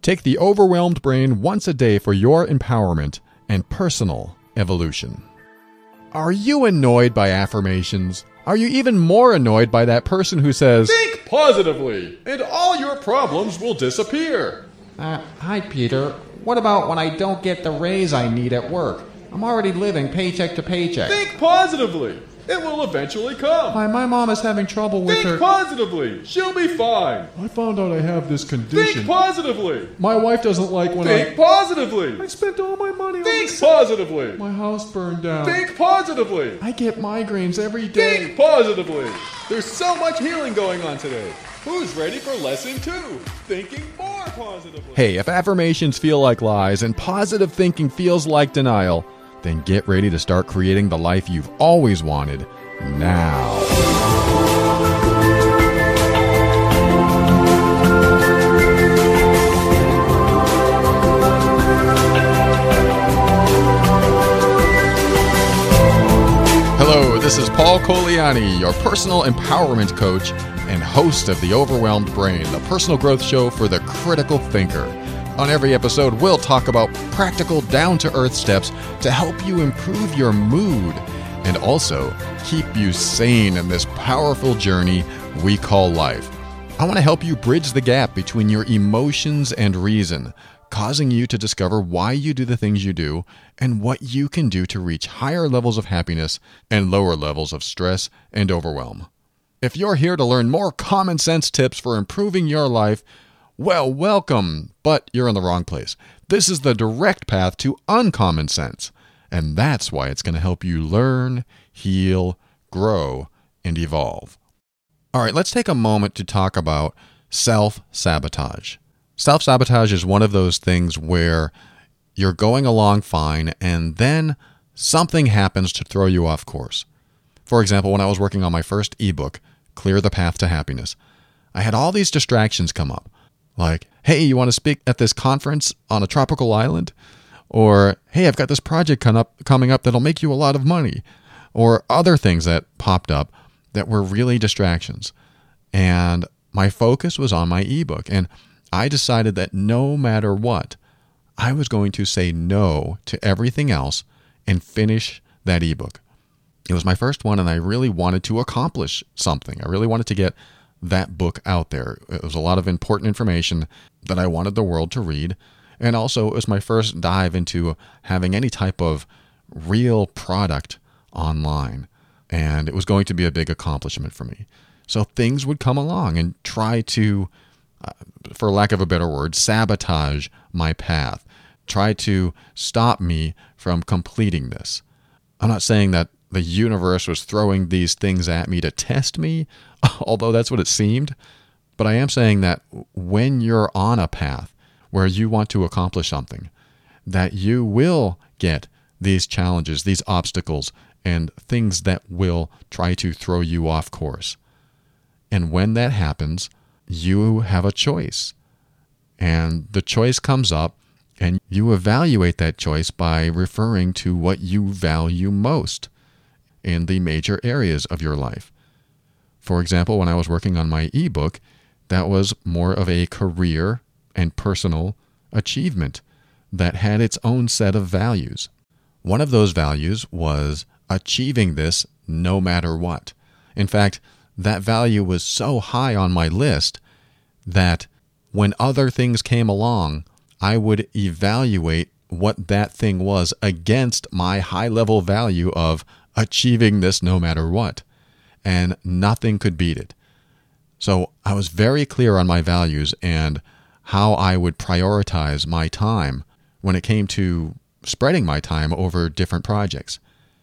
Take the overwhelmed brain once a day for your empowerment and personal evolution. Are you annoyed by affirmations? Are you even more annoyed by that person who says, "Think positively, and all your problems will disappear"? Hi, Peter. What about when I don't get the raise I need at work? I'm already living paycheck to paycheck. Think positively. It will eventually come. Hi, my mom is having trouble with her... Think positively. She'll be fine. I found out I have this condition. Think positively. My wife doesn't like when Think positively. I spent all my money on Think this. positively. My house burned down. Think positively. I get migraines every day. Think positively. There's so much healing going on today. Who's ready for lesson 2? Thinking more positively. Hey, if affirmations feel like lies and positive thinking feels like denial, then get ready to start creating the life you've always wanted now. Hello, this is Paul Coliani, your personal empowerment coach and host of The Overwhelmed Brain, the personal growth show for the critical thinker. On every episode, we'll talk about practical, down-to-earth steps to help you improve your mood and also keep you sane in this powerful journey we call life. I want to help you bridge the gap between your emotions and reason, causing you to discover why you do the things you do and what you can do to reach higher levels of happiness and lower levels of stress and overwhelm. If you're here to learn more common sense tips for improving your life, well, welcome, but you're in the wrong place. This is the direct path to uncommon sense, and that's why it's going to help you learn, heal, grow, and evolve. All right, let's take a moment to talk about self-sabotage. Self-sabotage is one of those things where you're going along fine, and then something happens to throw you off course. For example, when I was working on my first ebook, Clear the Path to Happiness, I had all these distractions come up. Like, hey, you want to speak at this conference on a tropical island? Or, hey, I've got this project coming up that'll make you a lot of money. Or other things that popped up that were really distractions. And my focus was on my ebook. And I decided that no matter what, I was going to say no to everything else and finish that ebook. It was my first one, and I really wanted to accomplish something. I really wanted to get that book out there. It was a lot of important information that I wanted the world to read. And also, it was my first dive into having any type of real product online. And it was going to be a big accomplishment for me. So things would come along and try to, for lack of a better word, sabotage my path. Try to stop me from completing this. I'm not saying that the universe was throwing these things at me to test me, although that's what it seemed. But I am saying that when you're on a path where you want to accomplish something, that you will get these challenges, these obstacles, and things that will try to throw you off course. And when that happens, you have a choice. And the choice comes up, and you evaluate that choice by referring to what you value most in the major areas of your life. For example, when I was working on my ebook, that was more of a career and personal achievement that had its own set of values. One of those values was achieving this no matter what. In fact, that value was so high on my list that when other things came along, I would evaluate what that thing was against my high-level value of achieving this no matter what, and nothing could beat it. So I was very clear on my values and how I would prioritize my time when it came to spreading my time over different projects.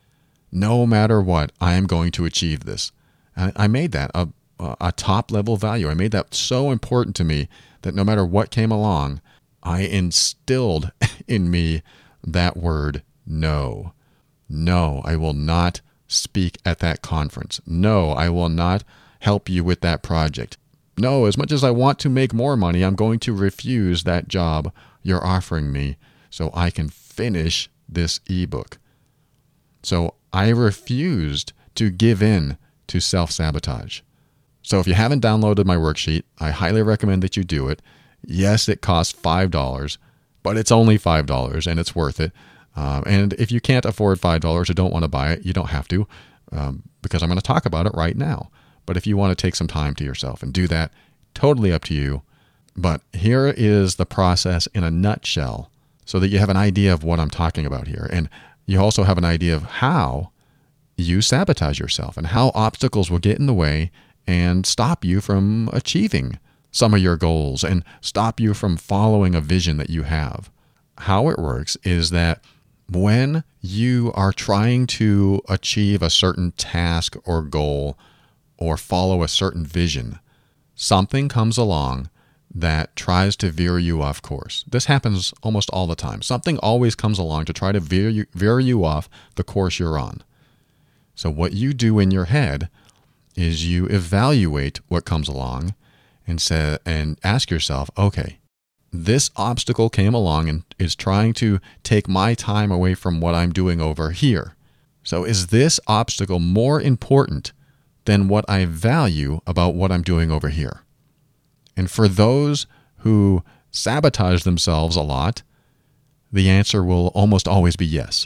No matter what, I am going to achieve this. And I made that a top-level value. I made that so important to me that no matter what came along, I instilled in me that word, no. No, I will not speak at that conference. No, I will not help you with that project. No, as much as I want to make more money, I'm going to refuse that job you're offering me so I can finish this ebook. So I refused to give in to self-sabotage. So if you haven't downloaded my worksheet, I highly recommend that you do it. Yes, it costs $5, but it's only $5 and it's worth it. And if you can't afford $5 or don't want to buy it, you don't have to, because I'm going to talk about it right now. But if you want to take some time to yourself and do that, totally up to you. But here is the process in a nutshell so that you have an idea of what I'm talking about here. And you also have an idea of how you sabotage yourself and how obstacles will get in the way and stop you from achieving some of your goals and stop you from following a vision that you have. How it works is that when you are trying to achieve a certain task or goal or follow a certain vision, something comes along that tries to veer you off course. This happens almost all the time. Something always comes along to try to veer you off the course you're on. So what you do in your head is you evaluate what comes along and ask yourself, okay, this obstacle came along and is trying to take my time away from what I'm doing over here. So is this obstacle more important than what I value about what I'm doing over here? And for those who sabotage themselves a lot, the answer will almost always be yes.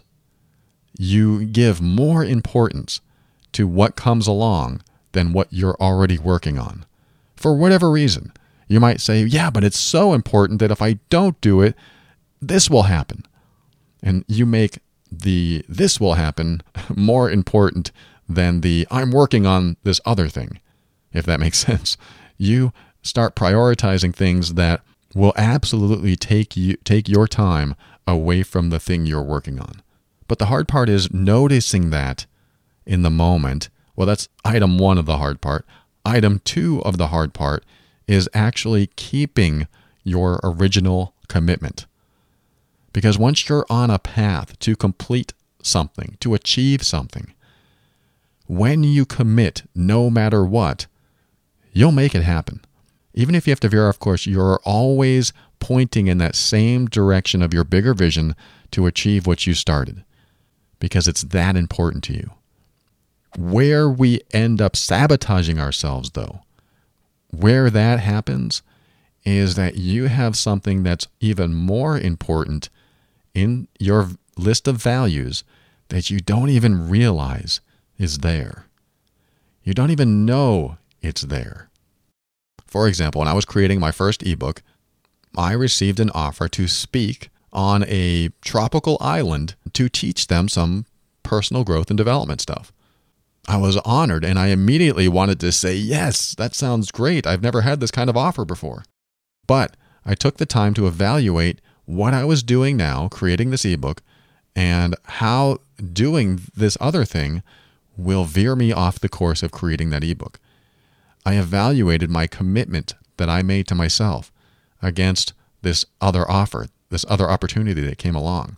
You give more importance to what comes along than what you're already working on. For whatever reason, you might say, yeah, but it's so important that if I don't do it, this will happen. And you make the this will happen more important than the I'm working on this other thing, if that makes sense. You start prioritizing things that will absolutely take your time away from the thing you're working on. But the hard part is noticing that in the moment. Well, that's item 1 of the hard part. Item 2 of the hard part is actually keeping your original commitment. Because once you're on a path to complete something, to achieve something, when you commit no matter what, you'll make it happen. Even if you have to veer off course, you're always pointing in that same direction of your bigger vision to achieve what you started, because it's that important to you. Where we end up sabotaging ourselves, though, where that happens is that you have something that's even more important in your list of values that you don't even realize is there. You don't even know it's there. For example, when I was creating my first ebook, I received an offer to speak on a tropical island to teach them some personal growth and development stuff. I was honored, and I immediately wanted to say, yes, that sounds great. I've never had this kind of offer before. But I took the time to evaluate what I was doing now, creating this ebook, and how doing this other thing will veer me off the course of creating that ebook. I evaluated my commitment that I made to myself against this other offer, this other opportunity that came along.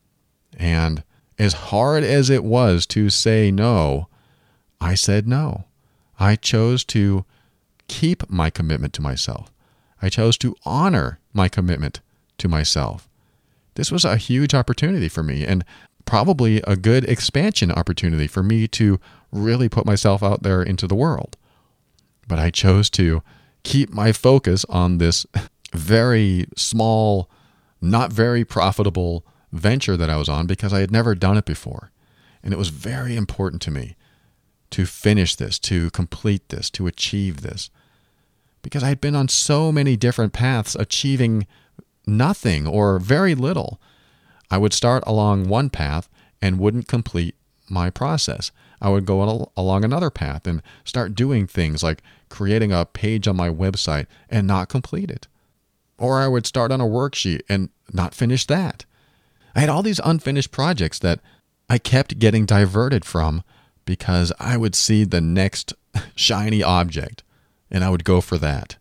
And as hard as it was to say no, I said no. I chose to keep my commitment to myself. I chose to honor my commitment to myself. This was a huge opportunity for me, and probably a good expansion opportunity for me to really put myself out there into the world. But I chose to keep my focus on this very small, not very profitable venture that I was on because I had never done it before. And it was very important to me to finish this, to complete this, to achieve this. Because I had been on so many different paths achieving nothing or very little. I would start along one path and wouldn't complete my process. I would go along another path and start doing things like creating a page on my website and not complete it. Or I would start on a worksheet and not finish that. I had all these unfinished projects that I kept getting diverted from because I would see the next shiny object and I would go for that.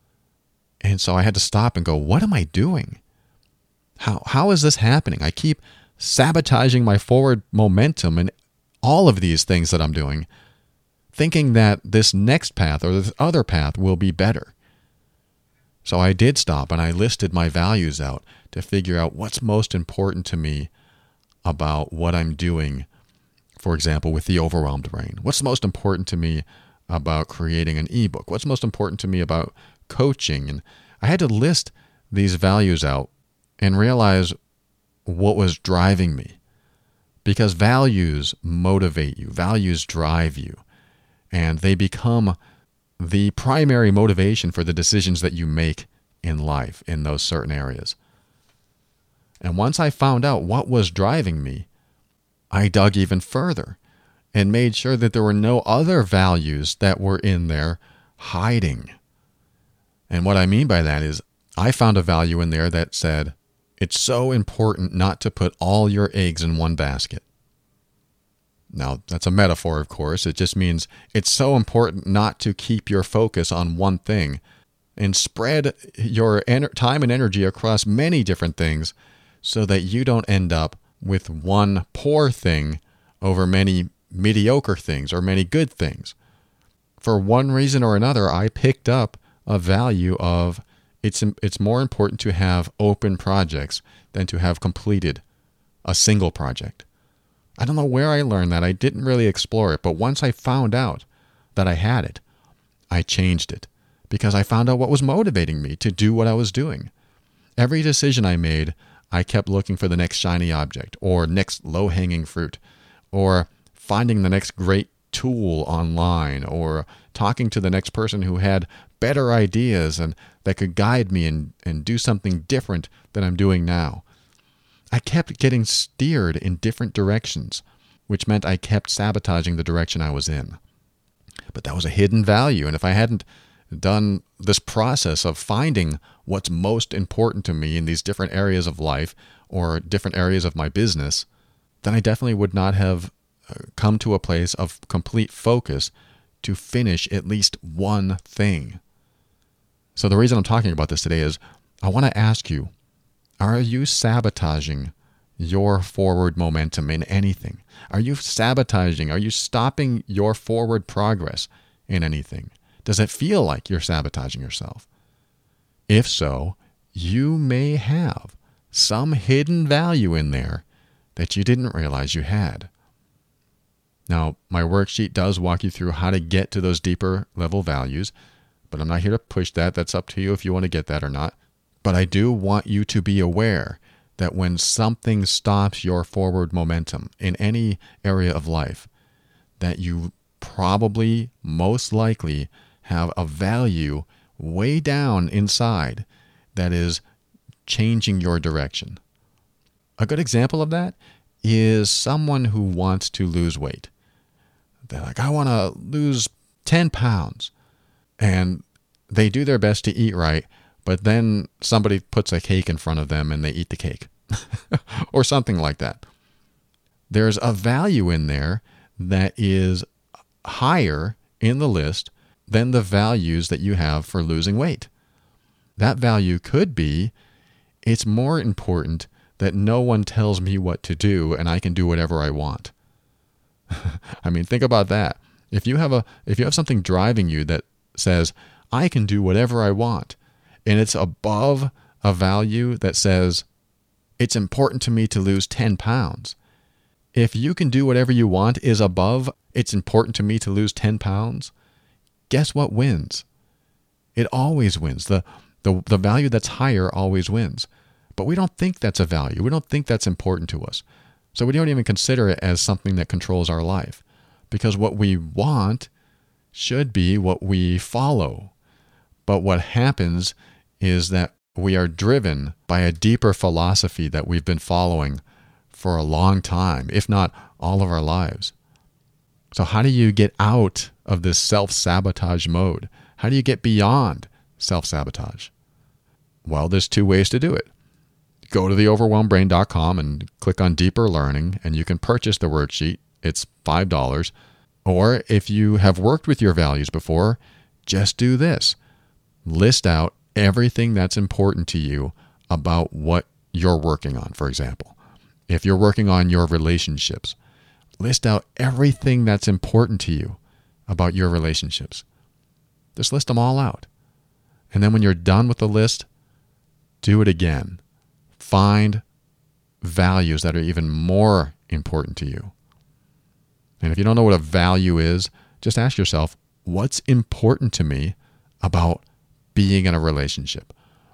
And so I had to stop and go, what am I doing? How is this happening? I keep sabotaging my forward momentum in all of these things that I'm doing, thinking that this next path or this other path will be better. So I did stop and I listed my values out to figure out what's most important to me about what I'm doing, for example, with the Overwhelmed Brain. What's most important to me about creating an ebook? What's most important to me about coaching? And I had to list these values out and realize what was driving me. Because values motivate you, values drive you, and they become the primary motivation for the decisions that you make in life in those certain areas. And once I found out what was driving me, I dug even further and made sure that there were no other values that were in there hiding. And what I mean by that is I found a value in there that said, it's so important not to put all your eggs in one basket. Now, that's a metaphor, of course. It just means it's so important not to keep your focus on one thing and spread your time and energy across many different things so that you don't end up with one poor thing over many mediocre things or many good things. For one reason or another, I picked up a value of it's more important to have open projects than to have completed a single project. I don't know where I learned that. I didn't really explore it, but once I found out that I had it, I changed it because I found out what was motivating me to do what I was doing. Every decision I made, I kept looking for the next shiny object or next low-hanging fruit or finding the next great tool online or talking to the next person who had better ideas and that could guide me and do something different than I'm doing now. I kept getting steered in different directions, which meant I kept sabotaging the direction I was in. But that was a hidden value, and if I hadn't done this process of finding what's most important to me in these different areas of life or different areas of my business, then I definitely would not have come to a place of complete focus to finish at least one thing. So the reason I'm talking about this today is I want to ask you, are you sabotaging your forward momentum in anything? Are you stopping your forward progress in anything? Does it feel like you're sabotaging yourself? If so, you may have some hidden value in there that you didn't realize you had. Now, my worksheet does walk you through how to get to those deeper level values, but I'm not here to push that. That's up to you if you want to get that or not. But I do want you to be aware that when something stops your forward momentum in any area of life, that you probably, most likely, have a value way down inside that is changing your direction. A good example of that is someone who wants to lose weight. They're like, I want to lose 10 pounds. And they do their best to eat right, but then somebody puts a cake in front of them and they eat the cake or something like that. There's a value in there that is higher in the list than the values that you have for losing weight. That value could be, it's more important that no one tells me what to do and I can do whatever I want. I mean, think about that. If you have something driving you that says, I can do whatever I want, and it's above a value that says, it's important to me to lose 10 pounds. If you can do whatever you want is above, it's important to me to lose 10 pounds, guess what wins? It always wins. The value that's higher always wins. But we don't think that's a value. We don't think that's important to us. So we don't even consider it as something that controls our life. Because what we want should be what we follow. But what happens is that we are driven by a deeper philosophy that we've been following for a long time, if not all of our lives. So how do you get out of this self-sabotage mode? How do you get beyond self-sabotage? Well, there's two ways to do it. Go to theoverwhelmedbrain.com and click on Deeper Learning, and you can purchase the worksheet. It's $5. Or if you have worked with your values before, just do this. List out everything that's important to you about what you're working on, for example. If you're working on your relationships, list out everything that's important to you about your relationships. Just list them all out. And then when you're done with the list, do it again. Find values that are even more important to you. And if you don't know what a value is, just ask yourself, what's important to me about being in a relationship?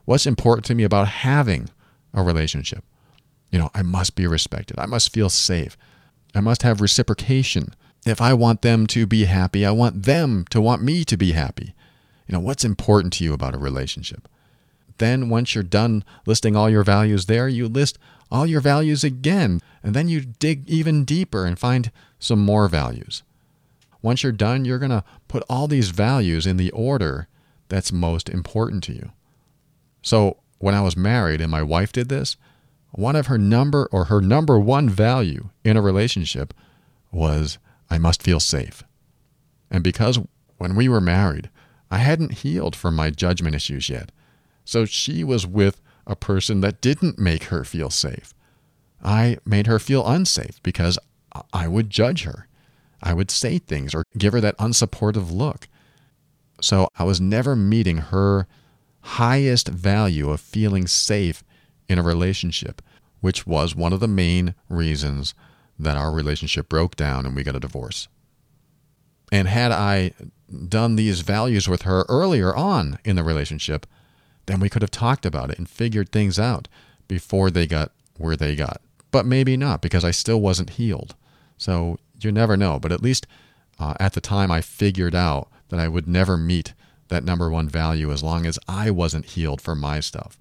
What's important to me about having a relationship? I must be respected. I must feel safe. I must have reciprocation. If I want them to be happy, I want them to want me to be happy. What's important to you about a relationship? Then once you're done listing all your values there, you list all your values again, and then you dig even deeper and find some more values. Once you're done, you're going to put all these values in the order that's most important to you. So when I was married and my wife did this, her number one value in a relationship was I must feel safe. And because when we were married, I hadn't healed from my judgment issues yet. So she was with a person that didn't make her feel safe. I made her feel unsafe because I would judge her. I would say things or give her that unsupportive look. So I was never meeting her highest value of feeling safe in a relationship, which was one of the main reasons that our relationship broke down and we got a divorce. And had I done these values with her earlier on in the relationship, then we could have talked about it and figured things out before they got where they got. But maybe not, because I still wasn't healed. So you never know. But at least at the time, I figured out that I would never meet that number one value as long as I wasn't healed for my stuff.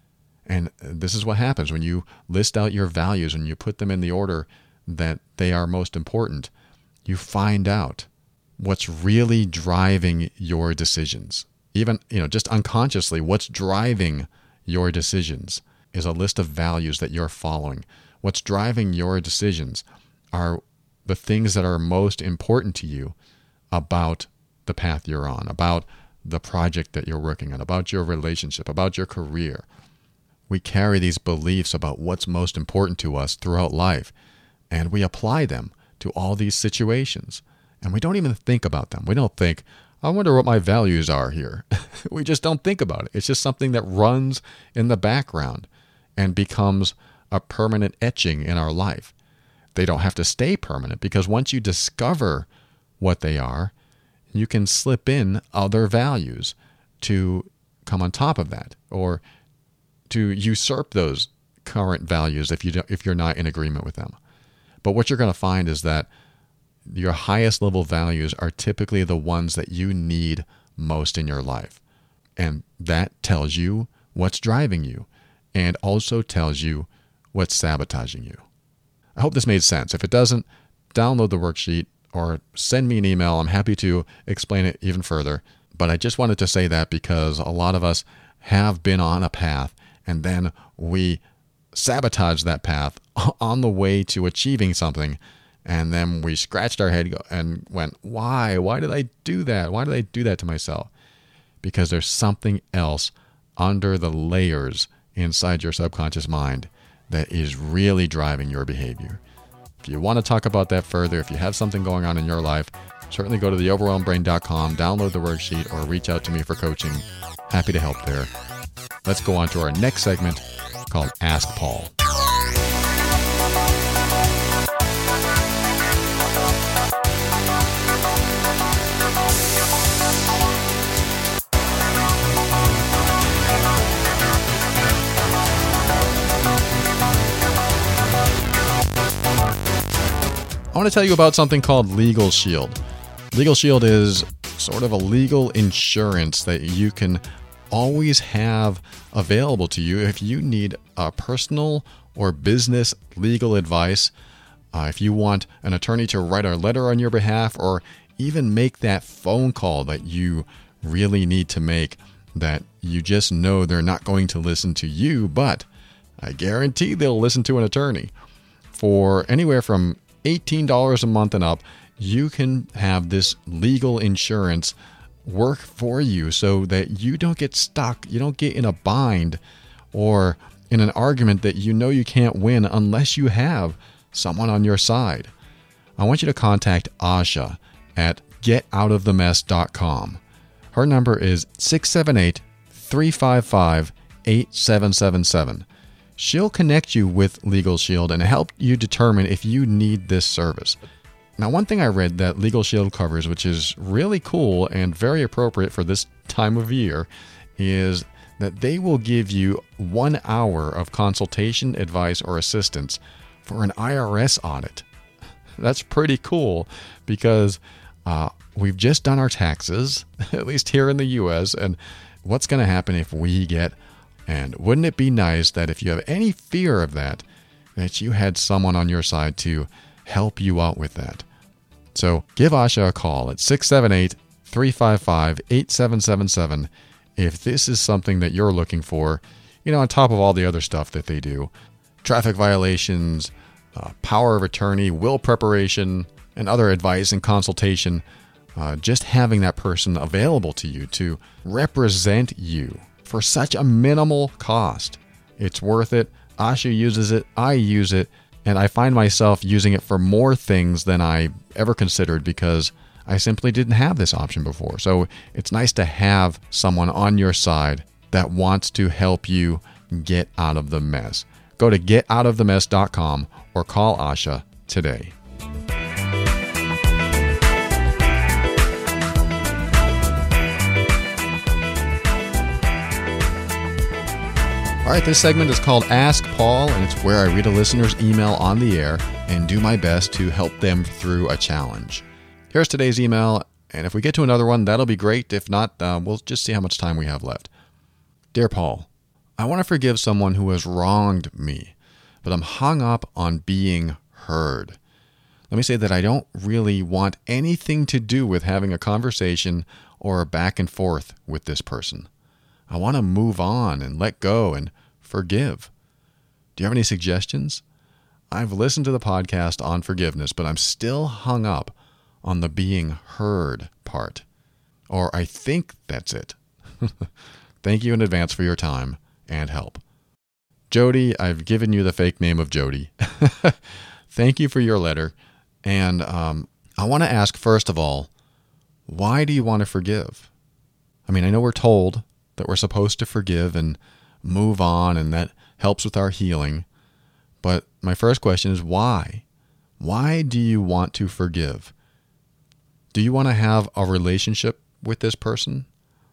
And this is what happens when you list out your values and you put them in the order that they are most important. You find out what's really driving your decisions. Even, just unconsciously, what's driving your decisions is a list of values that you're following. What's driving your decisions are the things that are most important to you about the path you're on, about the project that you're working on, about your relationship, about your career. We carry these beliefs about what's most important to us throughout life, and we apply them to all these situations. And we don't even think about them. We don't think, I wonder what my values are here. We just don't think about it. It's just something that runs in the background and becomes a permanent etching in our life. They don't have to stay permanent, because once you discover what they are, you can slip in other values to come on top of that, or to usurp those current values if you're not in agreement with them. But what you're going to find is that your highest level values are typically the ones that you need most in your life. And that tells you what's driving you, and also tells you what's sabotaging you. I hope this made sense. If it doesn't, download the worksheet or send me an email. I'm happy to explain it even further. But I just wanted to say that because a lot of us have been on a path, and then we sabotage that path on the way to achieving something. And then we scratched our head and went, why? Why did I do that? Why did I do that to myself? Because there's something else under the layers inside your subconscious mind that is really driving your behavior. If you want to talk about that further, if you have something going on in your life, certainly go to theoverwhelmedbrain.com, download the worksheet, or reach out to me for coaching. Happy to help there. Let's go on to our next segment called Ask Paul. I want to tell you about something called Legal Shield. Legal Shield is sort of a legal insurance that you can always have available to you if you need personal or business legal advice, if you want an attorney to write a letter on your behalf, or even make that phone call that you really need to make, that you just know they're not going to listen to you, but I guarantee they'll listen to an attorney. For anywhere from $18 a month and up, you can have this legal insurance work for you so that you don't get stuck, you don't get in a bind or in an argument that you know you can't win unless you have someone on your side. I want you to contact Asha at getoutofthemess.com. Her number is 678-355-8777. She'll connect you with Legal Shield and help you determine if you need this service. Now, one thing I read that Legal Shield covers, which is really cool and very appropriate for this time of year, is that they will give you 1 hour of consultation, advice, or assistance for an IRS audit. That's pretty cool because we've just done our taxes, at least here in the U.S., and what's going to happen if we get, and wouldn't it be nice that if you have any fear of that you had someone on your side to help you out with that. So give Asha a call at 678-355-8777 if this is something that you're looking for, on top of all the other stuff that they do. Traffic violations, power of attorney, will preparation, and other advice and consultation. Just having that person available to you to represent you for such a minimal cost. It's worth it. Asha uses it. I use it. And I find myself using it for more things than I ever considered because I simply didn't have this option before. So it's nice to have someone on your side that wants to help you get out of the mess. Go to getoutofthemess.com or call Asha today. All right, this segment is called Ask Paul, and it's where I read a listener's email on the air and do my best to help them through a challenge. Here's today's email, and if we get to another one, that'll be great. If not, we'll just see how much time we have left. Dear Paul, I want to forgive someone who has wronged me, but I'm hung up on being heard. Let me say that I don't really want anything to do with having a conversation or a back and forth with this person. I want to move on and let go and forgive. Do you have any suggestions? I've listened to the podcast on forgiveness, but I'm still hung up on the being heard part. Or I think that's it. Thank you in advance for your time and help. Jody, I've given you the fake name of Jody. Thank you for your letter. And I want to ask, first of all, why do you want to forgive? I mean, I know we're told that we're supposed to forgive and move on, and that helps with our healing. But my first question is why? Why do you want to forgive? Do you want to have a relationship with this person?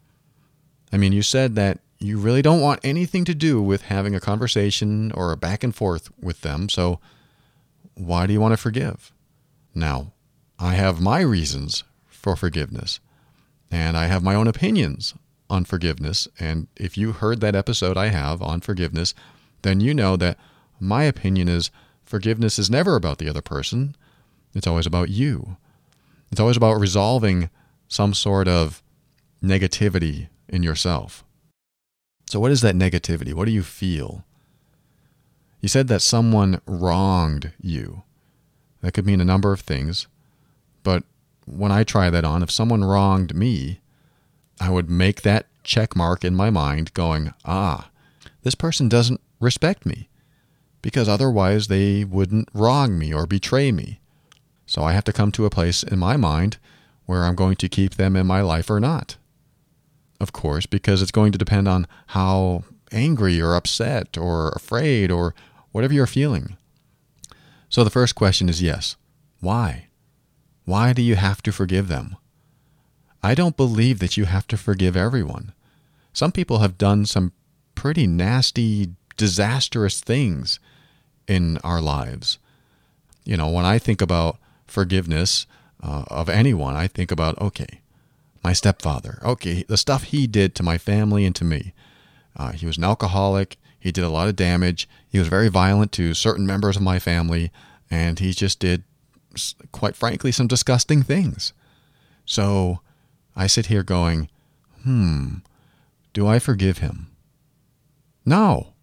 I mean, you said that you really don't want anything to do with having a conversation or a back and forth with them, so why do you want to forgive? Now, I have my reasons for forgiveness, and I have my own opinions on forgiveness, and if you heard that episode I have on forgiveness, then you know that my opinion is forgiveness is never about the other person. It's always about you. It's always about resolving some sort of negativity in yourself. So what is that negativity? What do you feel? You said that someone wronged you. That could mean a number of things, but when I try that on, if someone wronged me, I would make that check mark in my mind going, this person doesn't respect me because otherwise they wouldn't wrong me or betray me. So I have to come to a place in my mind where I'm going to keep them in my life or not. Of course, because it's going to depend on how angry or upset or afraid or whatever you're feeling. So the first question is yes. Why? Why do you have to forgive them? I don't believe that you have to forgive everyone. Some people have done some pretty nasty, disastrous things in our lives. When I think about forgiveness of anyone, I think about, okay, my stepfather. Okay, the stuff he did to my family and to me. He was an alcoholic. He did a lot of damage. He was very violent to certain members of my family, and he just did, quite frankly, some disgusting things. So I sit here going, do I forgive him? No.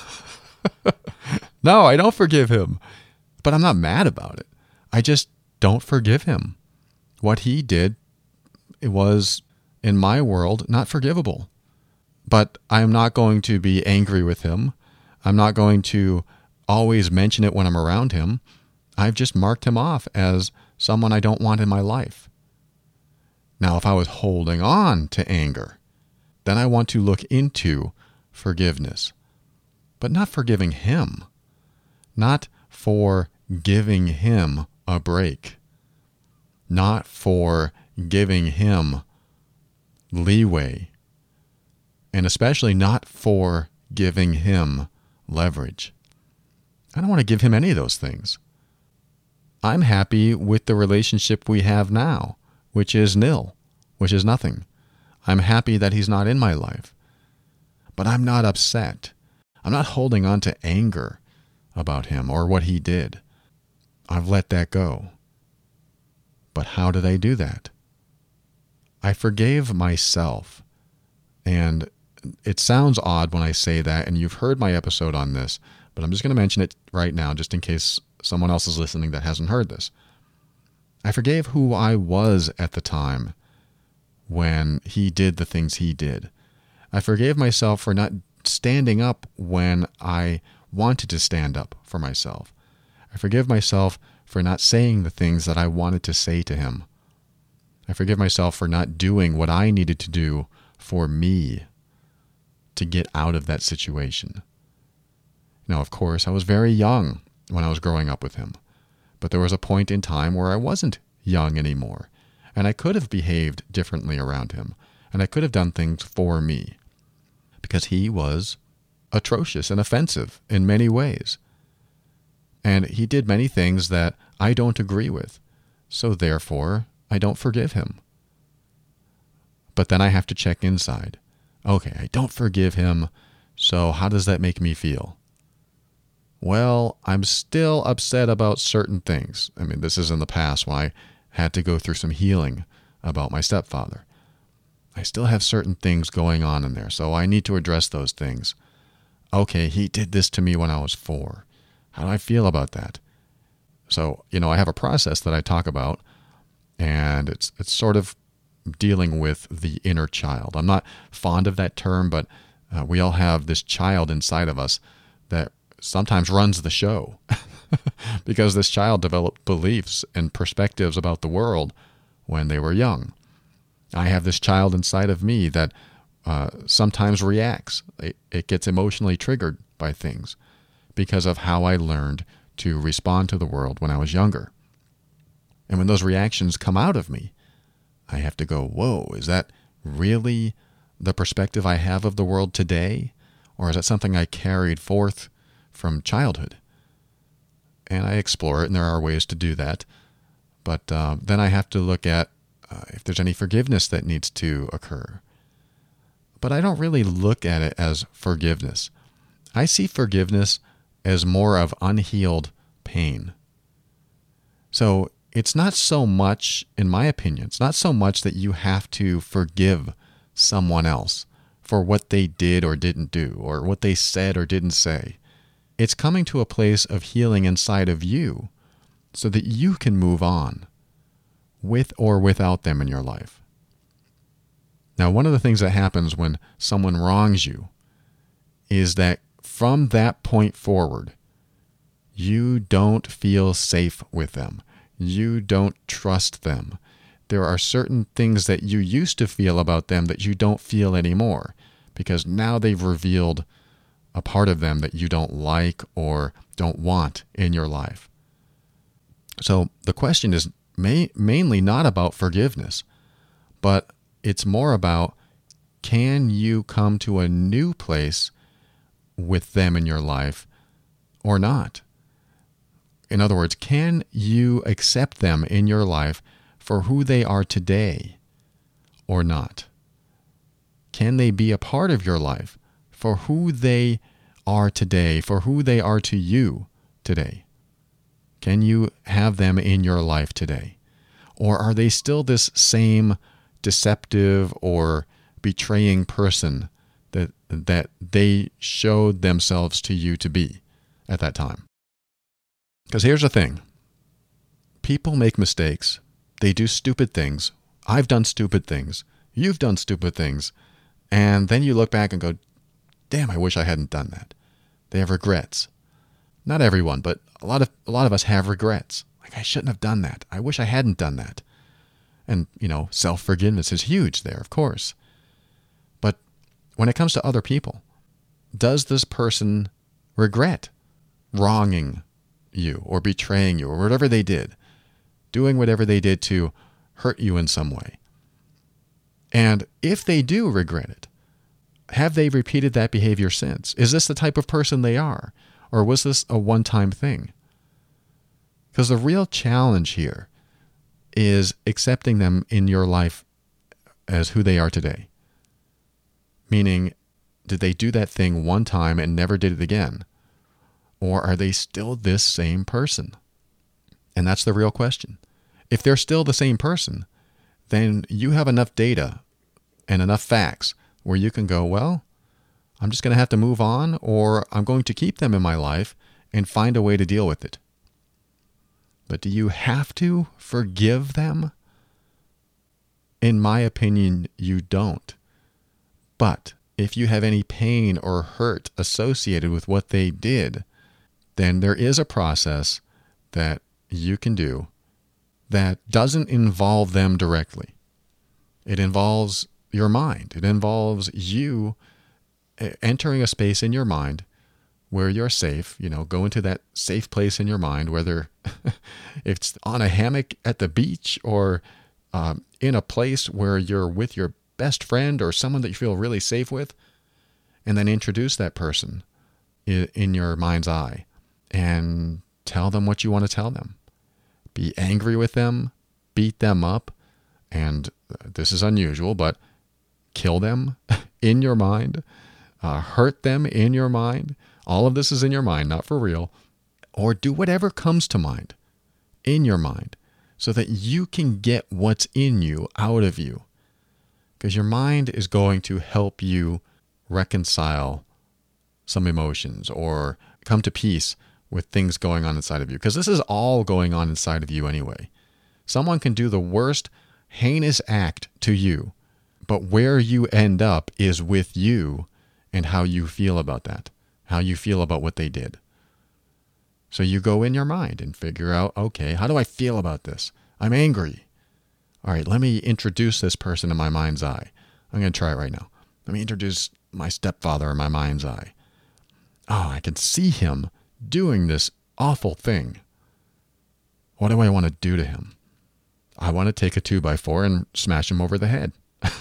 No, I don't forgive him. But I'm not mad about it. I just don't forgive him. What he did, it was, in my world, not forgivable. But I'm not going to be angry with him. I'm not going to always mention it when I'm around him. I've just marked him off as someone I don't want in my life. Now, if I was holding on to anger, then I want to look into forgiveness. But not forgiving him. Not for giving him a break. Not for giving him leeway. and especially not for giving him leverage. I don't want to give him any of those things. I'm happy with the relationship we have now, which is nil, which is nothing. I'm happy that he's not in my life. But I'm not upset. I'm not holding on to anger about him or what he did. I've let that go. But how did I do that? I forgave myself. And it sounds odd when I say that, and you've heard my episode on this, but I'm just going to mention it right now just in case someone else is listening that hasn't heard this. I forgave who I was at the time when he did the things he did. I forgave myself for not standing up when I wanted to stand up for myself. I forgive myself for not saying the things that I wanted to say to him. I forgive myself for not doing what I needed to do for me to get out of that situation. Now, of course, I was very young when I was growing up with him, but there was a point in time where I wasn't young anymore, and I could have behaved differently around him, and I could have done things for me, because he was atrocious and offensive in many ways. And he did many things that I don't agree with, so therefore I don't forgive him. But then I have to check inside. Okay, I don't forgive him, so how does that make me feel? Well, I'm still upset about certain things. I mean, this is in the past when I had to go through some healing about my stepfather. I still have certain things going on in there, so I need to address those things. Okay, he did this to me when I was 4. How do I feel about that? So, I have a process that I talk about, and it's sort of dealing with the inner child. I'm not fond of that term, but we all have this child inside of us that sometimes runs the show because this child developed beliefs and perspectives about the world when they were young. I have this child inside of me that sometimes reacts. It gets emotionally triggered by things because of how I learned to respond to the world when I was younger. And when those reactions come out of me, I have to go, whoa, is that really the perspective I have of the world today? Or is that something I carried forth from childhood? And I explore it, and there are ways to do that. But then I have to look at if there's any forgiveness that needs to occur. But I don't really look at it as forgiveness. I see forgiveness as more of unhealed pain. So it's not so much, in my opinion, it's not so much that you have to forgive someone else for what they did or didn't do, or what they said or didn't say. It's coming to a place of healing inside of you so that you can move on with or without them in your life. Now, one of the things that happens when someone wrongs you is that from that point forward, you don't feel safe with them. You don't trust them. There are certain things that you used to feel about them that you don't feel anymore because now they've revealed a part of them that you don't like or don't want in your life. So the question is mainly not about forgiveness, but it's more about, can you come to a new place with them in your life or not? In other words, can you accept them in your life for who they are today or not? Can they be a part of your life for who they are today, for who they are to you today? Can you have them in your life today? Or are they still this same deceptive or betraying person that they showed themselves to you to be at that time? Because here's the thing. People make mistakes. They do stupid things. I've done stupid things. You've done stupid things. And then you look back and go, damn, I wish I hadn't done that. They have regrets. Not everyone, but a lot of us have regrets. Like, I shouldn't have done that. I wish I hadn't done that. And, self-forgiveness is huge there, of course. But when it comes to other people, does this person regret wronging you or betraying you or whatever they did, doing whatever they did to hurt you in some way? And if they do regret it, have they repeated that behavior since? Is this the type of person they are? Or was this a one-time thing? Because the real challenge here is accepting them in your life as who they are today. Meaning, did they do that thing one time and never did it again? Or are they still this same person? And that's the real question. If they're still the same person, then you have enough data and enough facts where you can go, well, I'm just going to have to move on, or I'm going to keep them in my life and find a way to deal with it. But do you have to forgive them? In my opinion, you don't. But if you have any pain or hurt associated with what they did, then there is a process that you can do that doesn't involve them directly. It involves your mind. It involves you entering a space in your mind where you're safe. Go into that safe place in your mind, whether it's on a hammock at the beach or in a place where you're with your best friend or someone that you feel really safe with, and then introduce that person in your mind's eye and tell them what you want to tell them. Be angry with them, beat them up, and this is unusual, but kill them in your mind, hurt them in your mind. All of this is in your mind, not for real. Or do whatever comes to mind in your mind so that you can get what's in you out of you. Because your mind is going to help you reconcile some emotions or come to peace with things going on inside of you. Because this is all going on inside of you anyway. Someone can do the worst heinous act to you, but where you end up is with you and how you feel about that, how you feel about what they did. So you go in your mind and figure out, okay, how do I feel about this? I'm angry. All right, let me introduce this person in my mind's eye. I'm going to try it right now. Let me introduce my stepfather in my mind's eye. Oh, I can see him doing this awful thing. What do I want to do to him? I want to take a 2x4 and smash him over the head.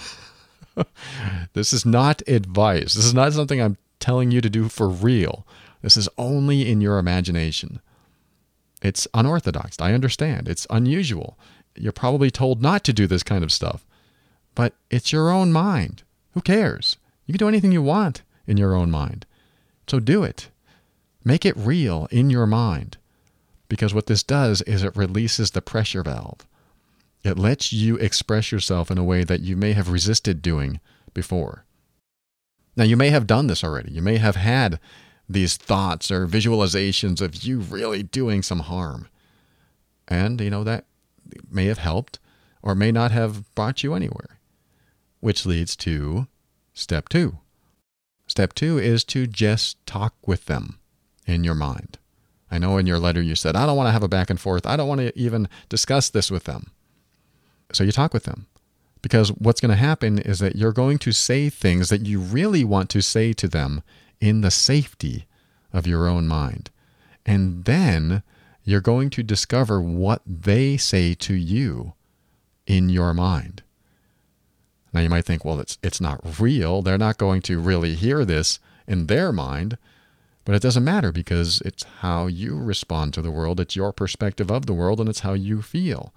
This is not advice. This is not something I'm telling you to do for real. This is only in your imagination. It's unorthodox. I understand. It's unusual. You're probably told not to do this kind of stuff. But it's your own mind. Who cares? You can do anything you want in your own mind. So do it. Make it real in your mind. Because what this does is it releases the pressure valve. It lets you express yourself in a way that you may have resisted doing before. Now, you may have done this already. You may have had these thoughts or visualizations of you really doing some harm. And, that may have helped or may not have brought you anywhere. Which leads to step 2. Step 2 is to just talk with them in your mind. I know in your letter you said, I don't want to have a back and forth. I don't want to even discuss this with them. So you talk with them. Because what's going to happen is that you're going to say things that you really want to say to them in the safety of your own mind. And then you're going to discover what they say to you in your mind. Now you might think, well, it's not real. They're not going to really hear this in their mind. But it doesn't matter because it's how you respond to the world. It's your perspective of the world, and it's how you feel.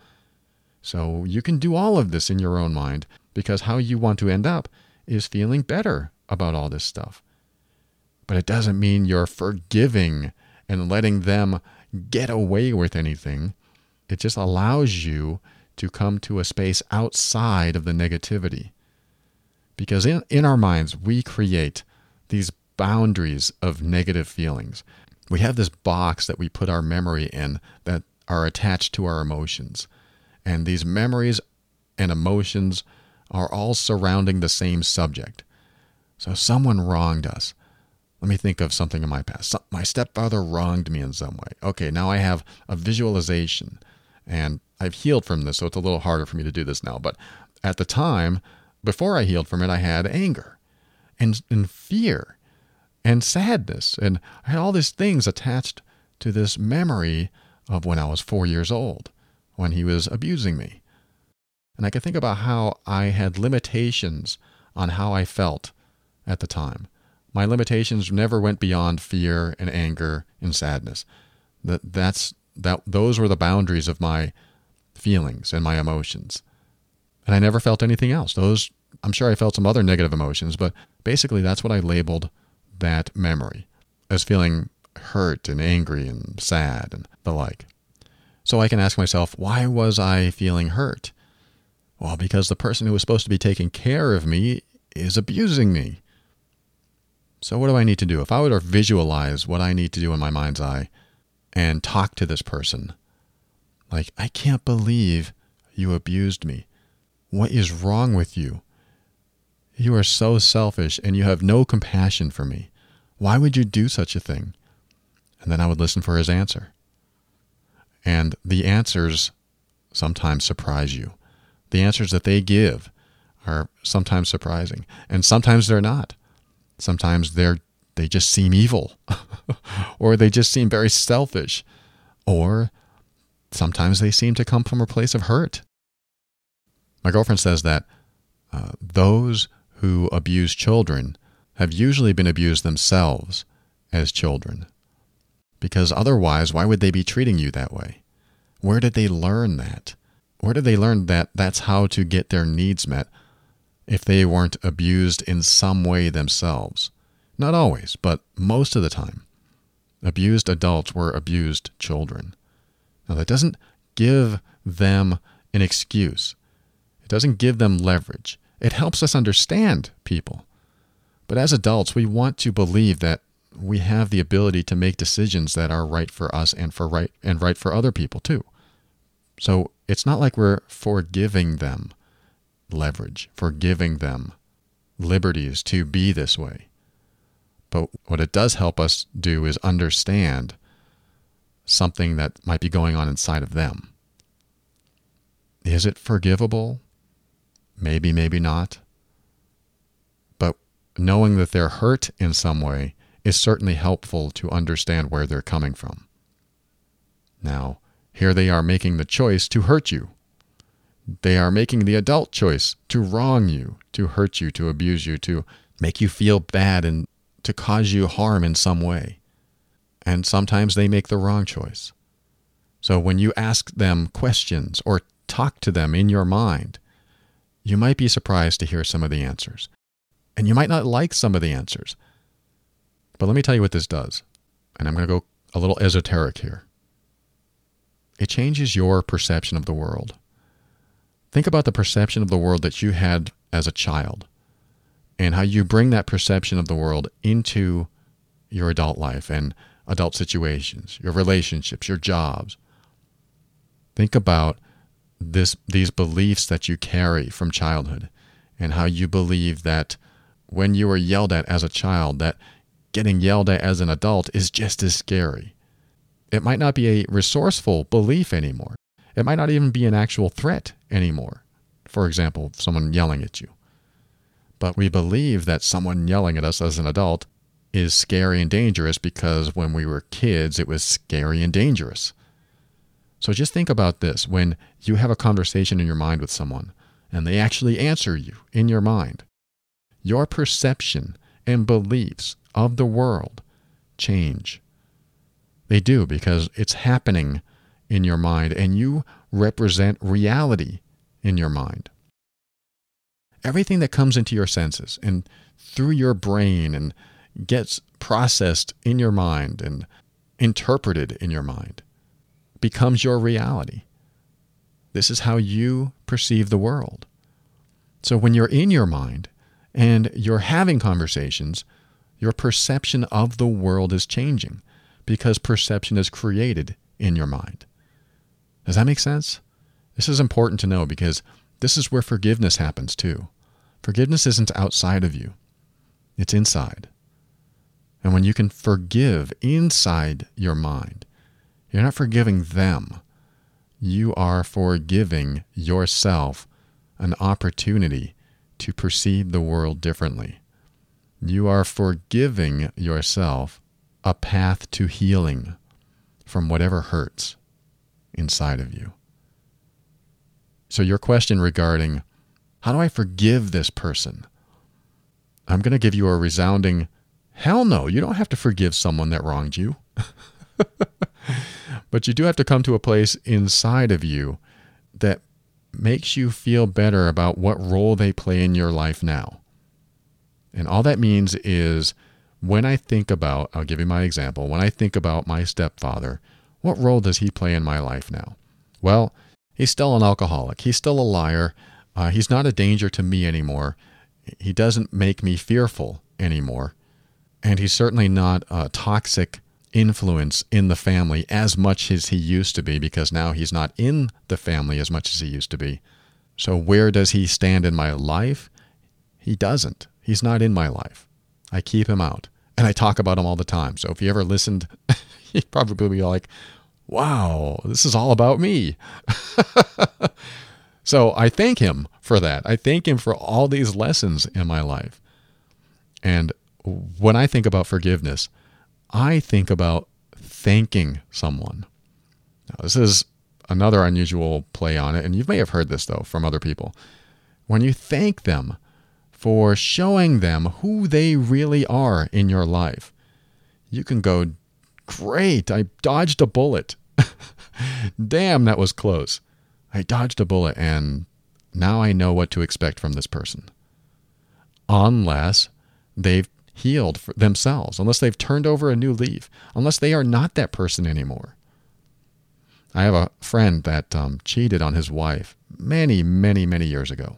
So you can do all of this in your own mind because how you want to end up is feeling better about all this stuff. But it doesn't mean you're forgiving and letting them get away with anything. It just allows you to come to a space outside of the negativity. Because in our minds, we create these boundaries of negative feelings. We have this box that we put our memory in that are attached to our emotions. And these memories and emotions are all surrounding the same subject. So someone wronged us. Let me think of something in my past. My stepfather wronged me in some way. Okay, now I have a visualization. And I've healed from this, so it's a little harder for me to do this now. But at the time, before I healed from it, I had anger and fear and sadness. And I had all these things attached to this memory of when I was 4 years old, when he was abusing me. And I could think about how I had limitations on how I felt at the time. My limitations never went beyond fear and anger and sadness. Those were the boundaries of my feelings and my emotions. And I never felt anything else. I'm sure I felt some other negative emotions, but basically that's what I labeled that memory, as feeling hurt and angry and sad and the like. So I can ask myself, why was I feeling hurt? Well, because the person who was supposed to be taking care of me is abusing me. So what do I need to do? If I were to visualize what I need to do in my mind's eye and talk to this person, like, I can't believe you abused me. What is wrong with you? You are so selfish and you have no compassion for me. Why would you do such a thing? And then I would listen for his answer. And the answers sometimes surprise you. The answers that they give are sometimes surprising, and sometimes they're not. Sometimes they just seem evil, or they just seem very selfish, or sometimes they seem to come from a place of hurt. My girlfriend says that those who abuse children have usually been abused themselves as children. Because otherwise, why would they be treating you that way? Where did they learn that? Where did they learn that that's how to get their needs met if they weren't abused in some way themselves? Not always, but most of the time. Abused adults were abused children. Now, that doesn't give them an excuse. It doesn't give them leverage. It helps us understand people. But as adults, we want to believe that we have the ability to make decisions that are right for us and right for other people too. So it's not like we're forgiving them leverage, forgiving them liberties to be this way. But what it does help us do is understand something that might be going on inside of them. Is it forgivable? Maybe, maybe not. But knowing that they're hurt in some way is certainly helpful to understand where they're coming from. Now, here they are making the choice to hurt you. They are making the adult choice to wrong you, to hurt you, to abuse you, to make you feel bad and to cause you harm in some way. And sometimes they make the wrong choice. So when you ask them questions or talk to them in your mind, you might be surprised to hear some of the answers. And you might not like some of the answers. But let me tell you what this does. And I'm going to go a little esoteric here. It changes your perception of the world. Think about the perception of the world that you had as a child and how you bring that perception of the world into your adult life and adult situations, your relationships, your jobs. Think about these beliefs that you carry from childhood and how you believe that when you were yelled at as a child, that getting yelled at as an adult is just as scary. It might not be a resourceful belief anymore. It might not even be an actual threat anymore. For example, someone yelling at you. But we believe that someone yelling at us as an adult is scary and dangerous because when we were kids, it was scary and dangerous. So just think about this. When you have a conversation in your mind with someone and they actually answer you in your mind, your perception and beliefs of the world change. They do because it's happening in your mind and you represent reality in your mind. Everything that comes into your senses and through your brain and gets processed in your mind and interpreted in your mind becomes your reality. This is how you perceive the world. So when you're in your mind and you're having conversations, your perception of the world is changing because perception is created in your mind. Does that make sense? This is important to know because this is where forgiveness happens too. Forgiveness isn't outside of you. It's inside. And when you can forgive inside your mind, you're not forgiving them. You are forgiving yourself an opportunity to perceive the world differently. You are forgiving yourself a path to healing from whatever hurts inside of you. So your question regarding, how do I forgive this person? I'm going to give you a resounding hell no. You don't have to forgive someone that wronged you. But you do have to come to a place inside of you that makes you feel better about what role they play in your life now. And all that means is when I think about, I'll give you my example, when I think about my stepfather, what role does he play in my life now? Well, he's still an alcoholic. He's still a liar. He's not a danger to me anymore. He doesn't make me fearful anymore. And he's certainly not a toxic influence in the family as much as he used to be, because now he's not in the family as much as he used to be. So where does he stand in my life? He doesn't. He's not in my life. I keep him out. And I talk about him all the time. So if you ever listened, you'd probably be like, wow, this is all about me. So I thank him for that. I thank him for all these lessons in my life. And when I think about forgiveness, I think about thanking someone. Now, this is another unusual play on it, and you may have heard this, though, from other people. When you thank them for showing them who they really are in your life, you can go, great, I dodged a bullet. Damn, that was close. I dodged a bullet, and now I know what to expect from this person. Unless they've healed for themselves, unless they've turned over a new leaf, unless they are not that person anymore. I have a friend that cheated on his wife many, many, many years ago.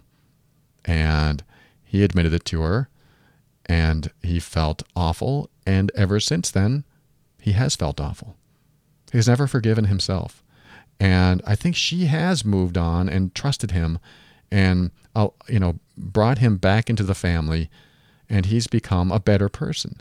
And he admitted it to her, and he felt awful. And ever since then, he has felt awful. He's never forgiven himself. And I think she has moved on and trusted him and, brought him back into the family, and he's become a better person.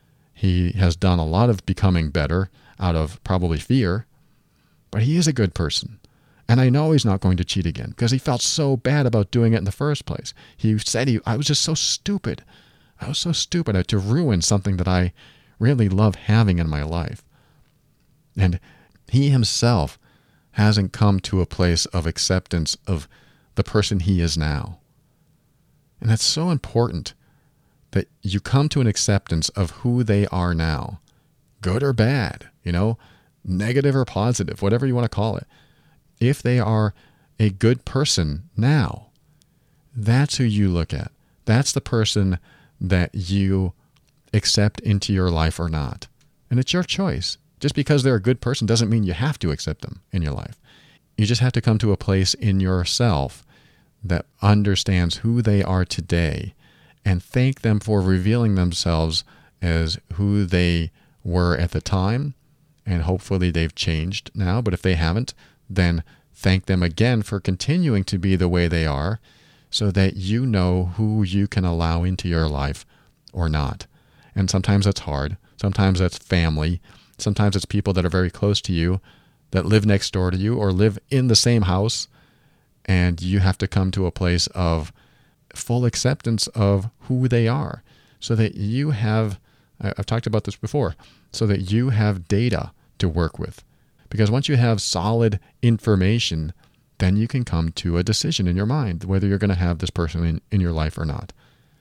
He has done a lot of becoming better out of probably fear, but he is a good person. And I know he's not going to cheat again because he felt so bad about doing it in the first place. He said, I was just so stupid. I was so stupid to ruin something that I really love having in my life. And he himself hasn't come to a place of acceptance of the person he is now. And that's so important, that you come to an acceptance of who they are now, good or bad, negative or positive, whatever you want to call it. If they are a good person now, that's who you look at. That's the person that you accept into your life or not. And it's your choice. Just because they're a good person doesn't mean you have to accept them in your life. You just have to come to a place in yourself that understands who they are today and thank them for revealing themselves as who they were at the time. And hopefully they've changed now. But if they haven't, then thank them again for continuing to be the way they are, so that you know who you can allow into your life or not. And sometimes that's hard. Sometimes that's family. Sometimes it's people that are very close to you, that live next door to you or live in the same house. And you have to come to a place of full acceptance of who they are, so that you have, I've talked about this before, so that you have data to work with. Because once you have solid information, then you can come to a decision in your mind whether you're going to have this person in your life or not.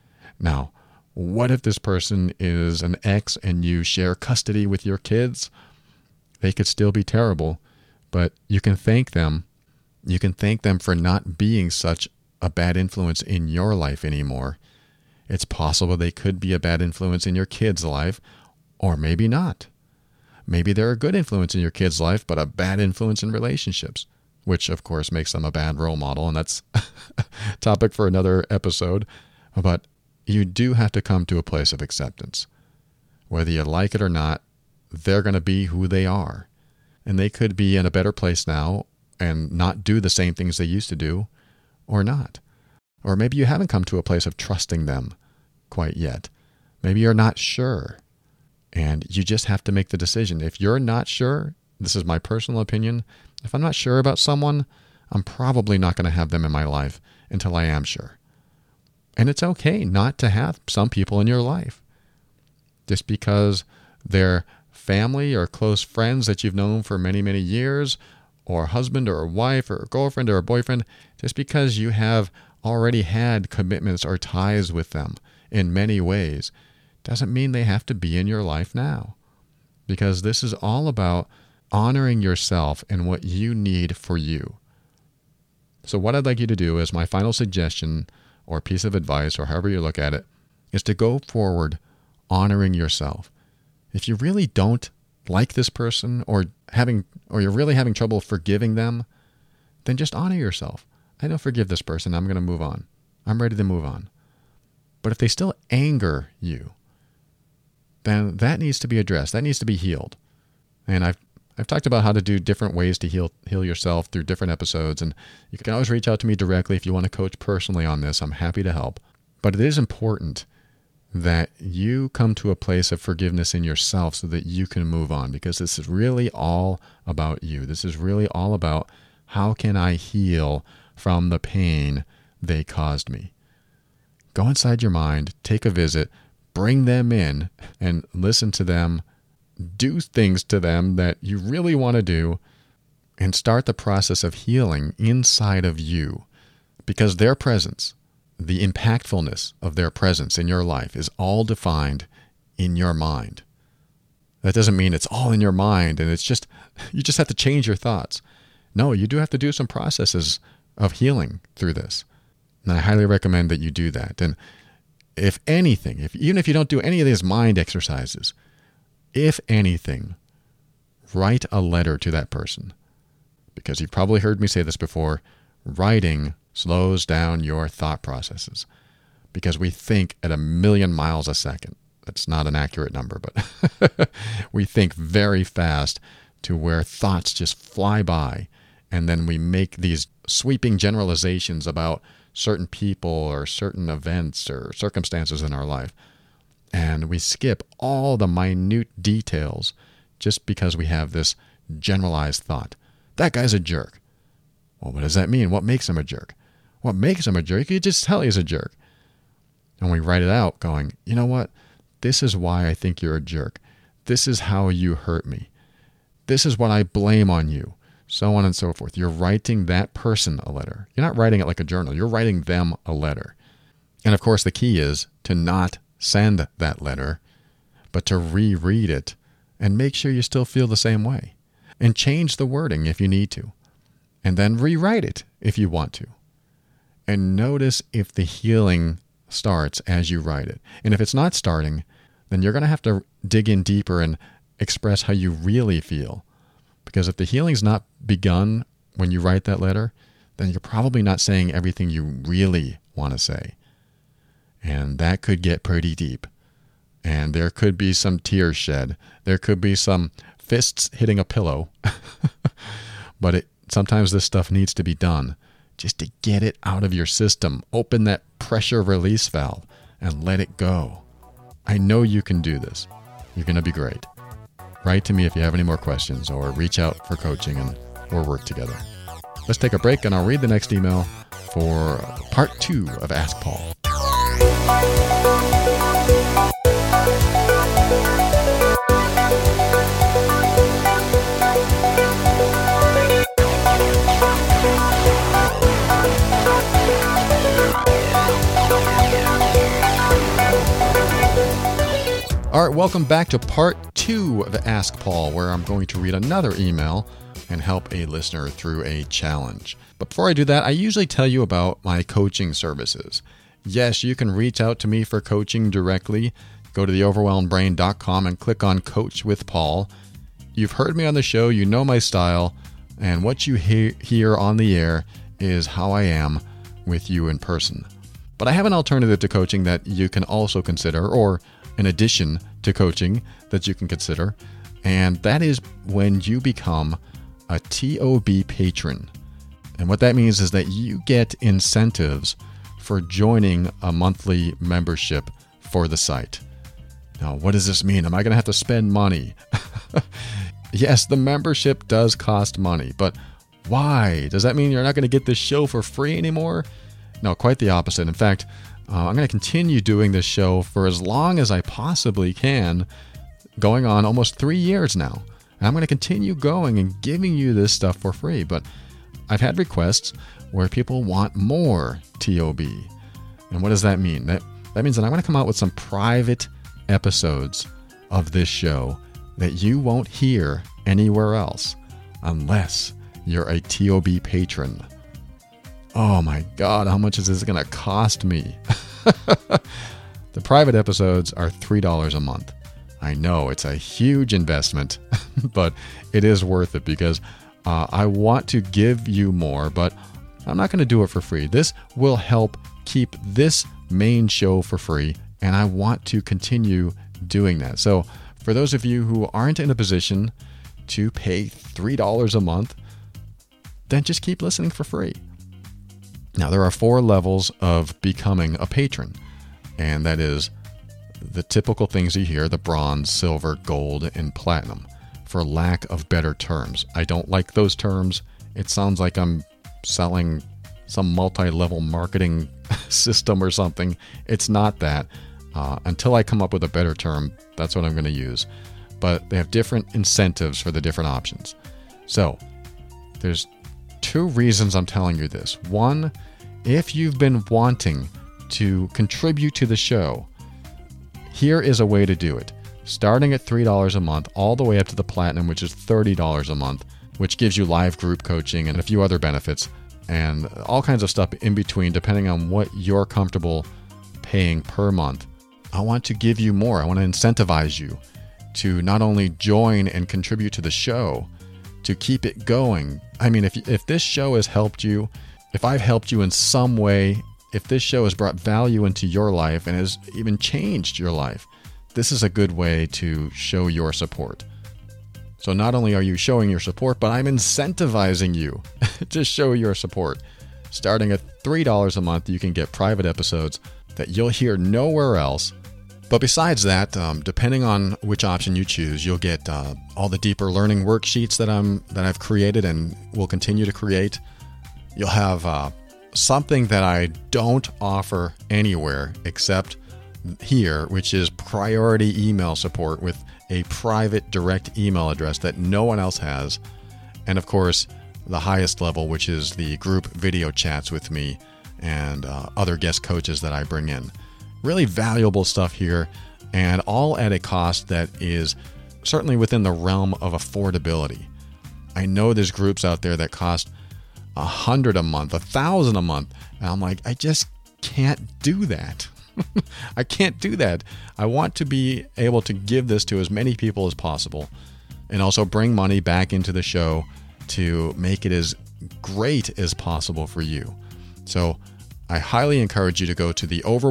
Now, what if this person is an ex and you share custody with your kids? They could still be terrible, but you can thank them. You can thank them for not being such a bad influence in your life anymore. It's possible they could be a bad influence in your kid's life, or maybe not. Maybe they're a good influence in your kid's life, but a bad influence in relationships, which of course makes them a bad role model, and that's a topic for another episode. But you do have to come to a place of acceptance. Whether you like it or not, they're going to be who they are. And they could be in a better place now and not do the same things they used to do, or not. Or maybe you haven't come to a place of trusting them quite yet. Maybe you're not sure. And you just have to make the decision. If you're not sure, this is my personal opinion, if I'm not sure about someone, I'm probably not going to have them in my life until I am sure. And it's okay not to have some people in your life. Just because they're family or close friends that you've known for many, many years, or a husband or a wife or a girlfriend or a boyfriend, just because you have already had commitments or ties with them, in many ways, doesn't mean they have to be in your life now. Because this is all about honoring yourself and what you need for you. So what I'd like you to do as my final suggestion or piece of advice, or however you look at it, is to go forward honoring yourself. If you really don't like this person or you're really having trouble forgiving them, then just honor yourself. I don't forgive this person. I'm going to move on. I'm ready to move on. But if they still anger you, then that needs to be addressed. That needs to be healed. And I've talked about how to do different ways to heal yourself through different episodes. And you can always reach out to me directly if you want to coach personally on this. I'm happy to help. But it is important that you come to a place of forgiveness in yourself so that you can move on, because this is really all about you. This is really all about how can I heal from the pain they caused me. Go inside your mind, take a visit, bring them in and listen to them, do things to them that you really want to do, and start the process of healing inside of you, because their presence, the impactfulness of their presence in your life is all defined in your mind. That doesn't mean it's all in your mind and you just have to change your thoughts. No, you do have to do some processes of healing through this. And I highly recommend that you do that. And if anything, even if you don't do any of these mind exercises, if anything, write a letter to that person. Because you've probably heard me say this before, writing slows down your thought processes, because we think at 1,000,000 miles a second. That's not an accurate number, but we think very fast to where thoughts just fly by, and then we make these sweeping generalizations about certain people or certain events or circumstances in our life. And we skip all the minute details just because we have this generalized thought. That guy's a jerk. Well, what does that mean? What makes him a jerk? What makes him a jerk? You just tell he's a jerk. And we write it out going, you know what? This is why I think you're a jerk. This is how you hurt me. This is what I blame on you. So on and so forth. You're writing that person a letter. You're not writing it like a journal. You're writing them a letter. And of course, the key is to not send that letter, but to reread it and make sure you still feel the same way. And change the wording if you need to. And then rewrite it if you want to. And notice if the healing starts as you write it. And if it's not starting, then you're going to have to dig in deeper and express how you really feel. Because if the healing's not begun when you write that letter, then you're probably not saying everything you really want to say. And that could get pretty deep. And there could be some tears shed. There could be some fists hitting a pillow. But sometimes this stuff needs to be done just to get it out of your system. Open that pressure release valve and let it go. I know you can do this. You're going to be great. Write to me if you have any more questions, or reach out for coaching and we'll work together. Let's take a break and I'll read the next email for part 2 of Ask Paul. All right, welcome back to part 2 of Ask Paul, where I'm going to read another email and help a listener through a challenge. But before I do that, I usually tell you about my coaching services. Yes, you can reach out to me for coaching directly. Go to theoverwhelmedbrain.com and click on Coach with Paul. You've heard me on the show, you know my style, and what you hear on the air is how I am with you in person. But I have an alternative to coaching that you can also consider, or in addition to coaching that you can consider, and that is when you become a TOB patron. And what that means is that you get incentives for joining a monthly membership for the site. Now, what does this mean? Am I going to have to spend money? Yes, the membership does cost money, but why? Does that mean you're not going to get this show for free anymore? No, quite the opposite. In fact, I'm going to continue doing this show for as long as I possibly can, going on almost 3 years now. And I'm going to continue going and giving you this stuff for free. But I've had requests where people want more TOB. And what does that mean? That That means that I'm going to come out with some private episodes of this show that you won't hear anywhere else unless you're a TOB patron. Oh my God, how much is this going to cost me? The private episodes are $3 a month. I know it's a huge investment, but it is worth it because I want to give you more, but I'm not going to do it for free. This will help keep this main show for free, and I want to continue doing that. So for those of you who aren't in a position to pay $3 a month, then just keep listening for free. Now, there are 4 levels of becoming a patron, and that is the typical things you hear, the bronze, silver, gold, and platinum, for lack of better terms. I don't like those terms. It sounds like I'm selling some multi-level marketing system or something. It's not that. Until I come up with a better term, that's what I'm going to use. But they have different incentives for the different options. So, there's 2 reasons I'm telling you this. One, if you've been wanting to contribute to the show, here is a way to do it. Starting at $3 a month, all the way up to the platinum, which is $30 a month, which gives you live group coaching and a few other benefits, and all kinds of stuff in between, depending on what you're comfortable paying per month. I want to give you more. I want to incentivize you to not only join and contribute to the show, to keep it going. I mean, if this show has helped you, if I've helped you in some way, if this show has brought value into your life and has even changed your life, this is a good way to show your support. So not only are you showing your support, but I'm incentivizing you to show your support. Starting at $3 a month, you can get private episodes that you'll hear nowhere else. But besides that, depending on which option you choose, you'll get all the deeper learning worksheets that I've created and will continue to create. You'll have something that I don't offer anywhere except here, which is priority email support with a private direct email address that no one else has. And of course, the highest level, which is the group video chats with me and other guest coaches that I bring in. Really valuable stuff here, and all at a cost that is certainly within the realm of affordability. I know there's groups out there that cost $100 a month, $1,000 a month, and I'm like, I just can't do that. I can't do that. I want to be able to give this to as many people as possible, and also bring money back into the show to make it as great as possible for you. So I highly encourage you to go to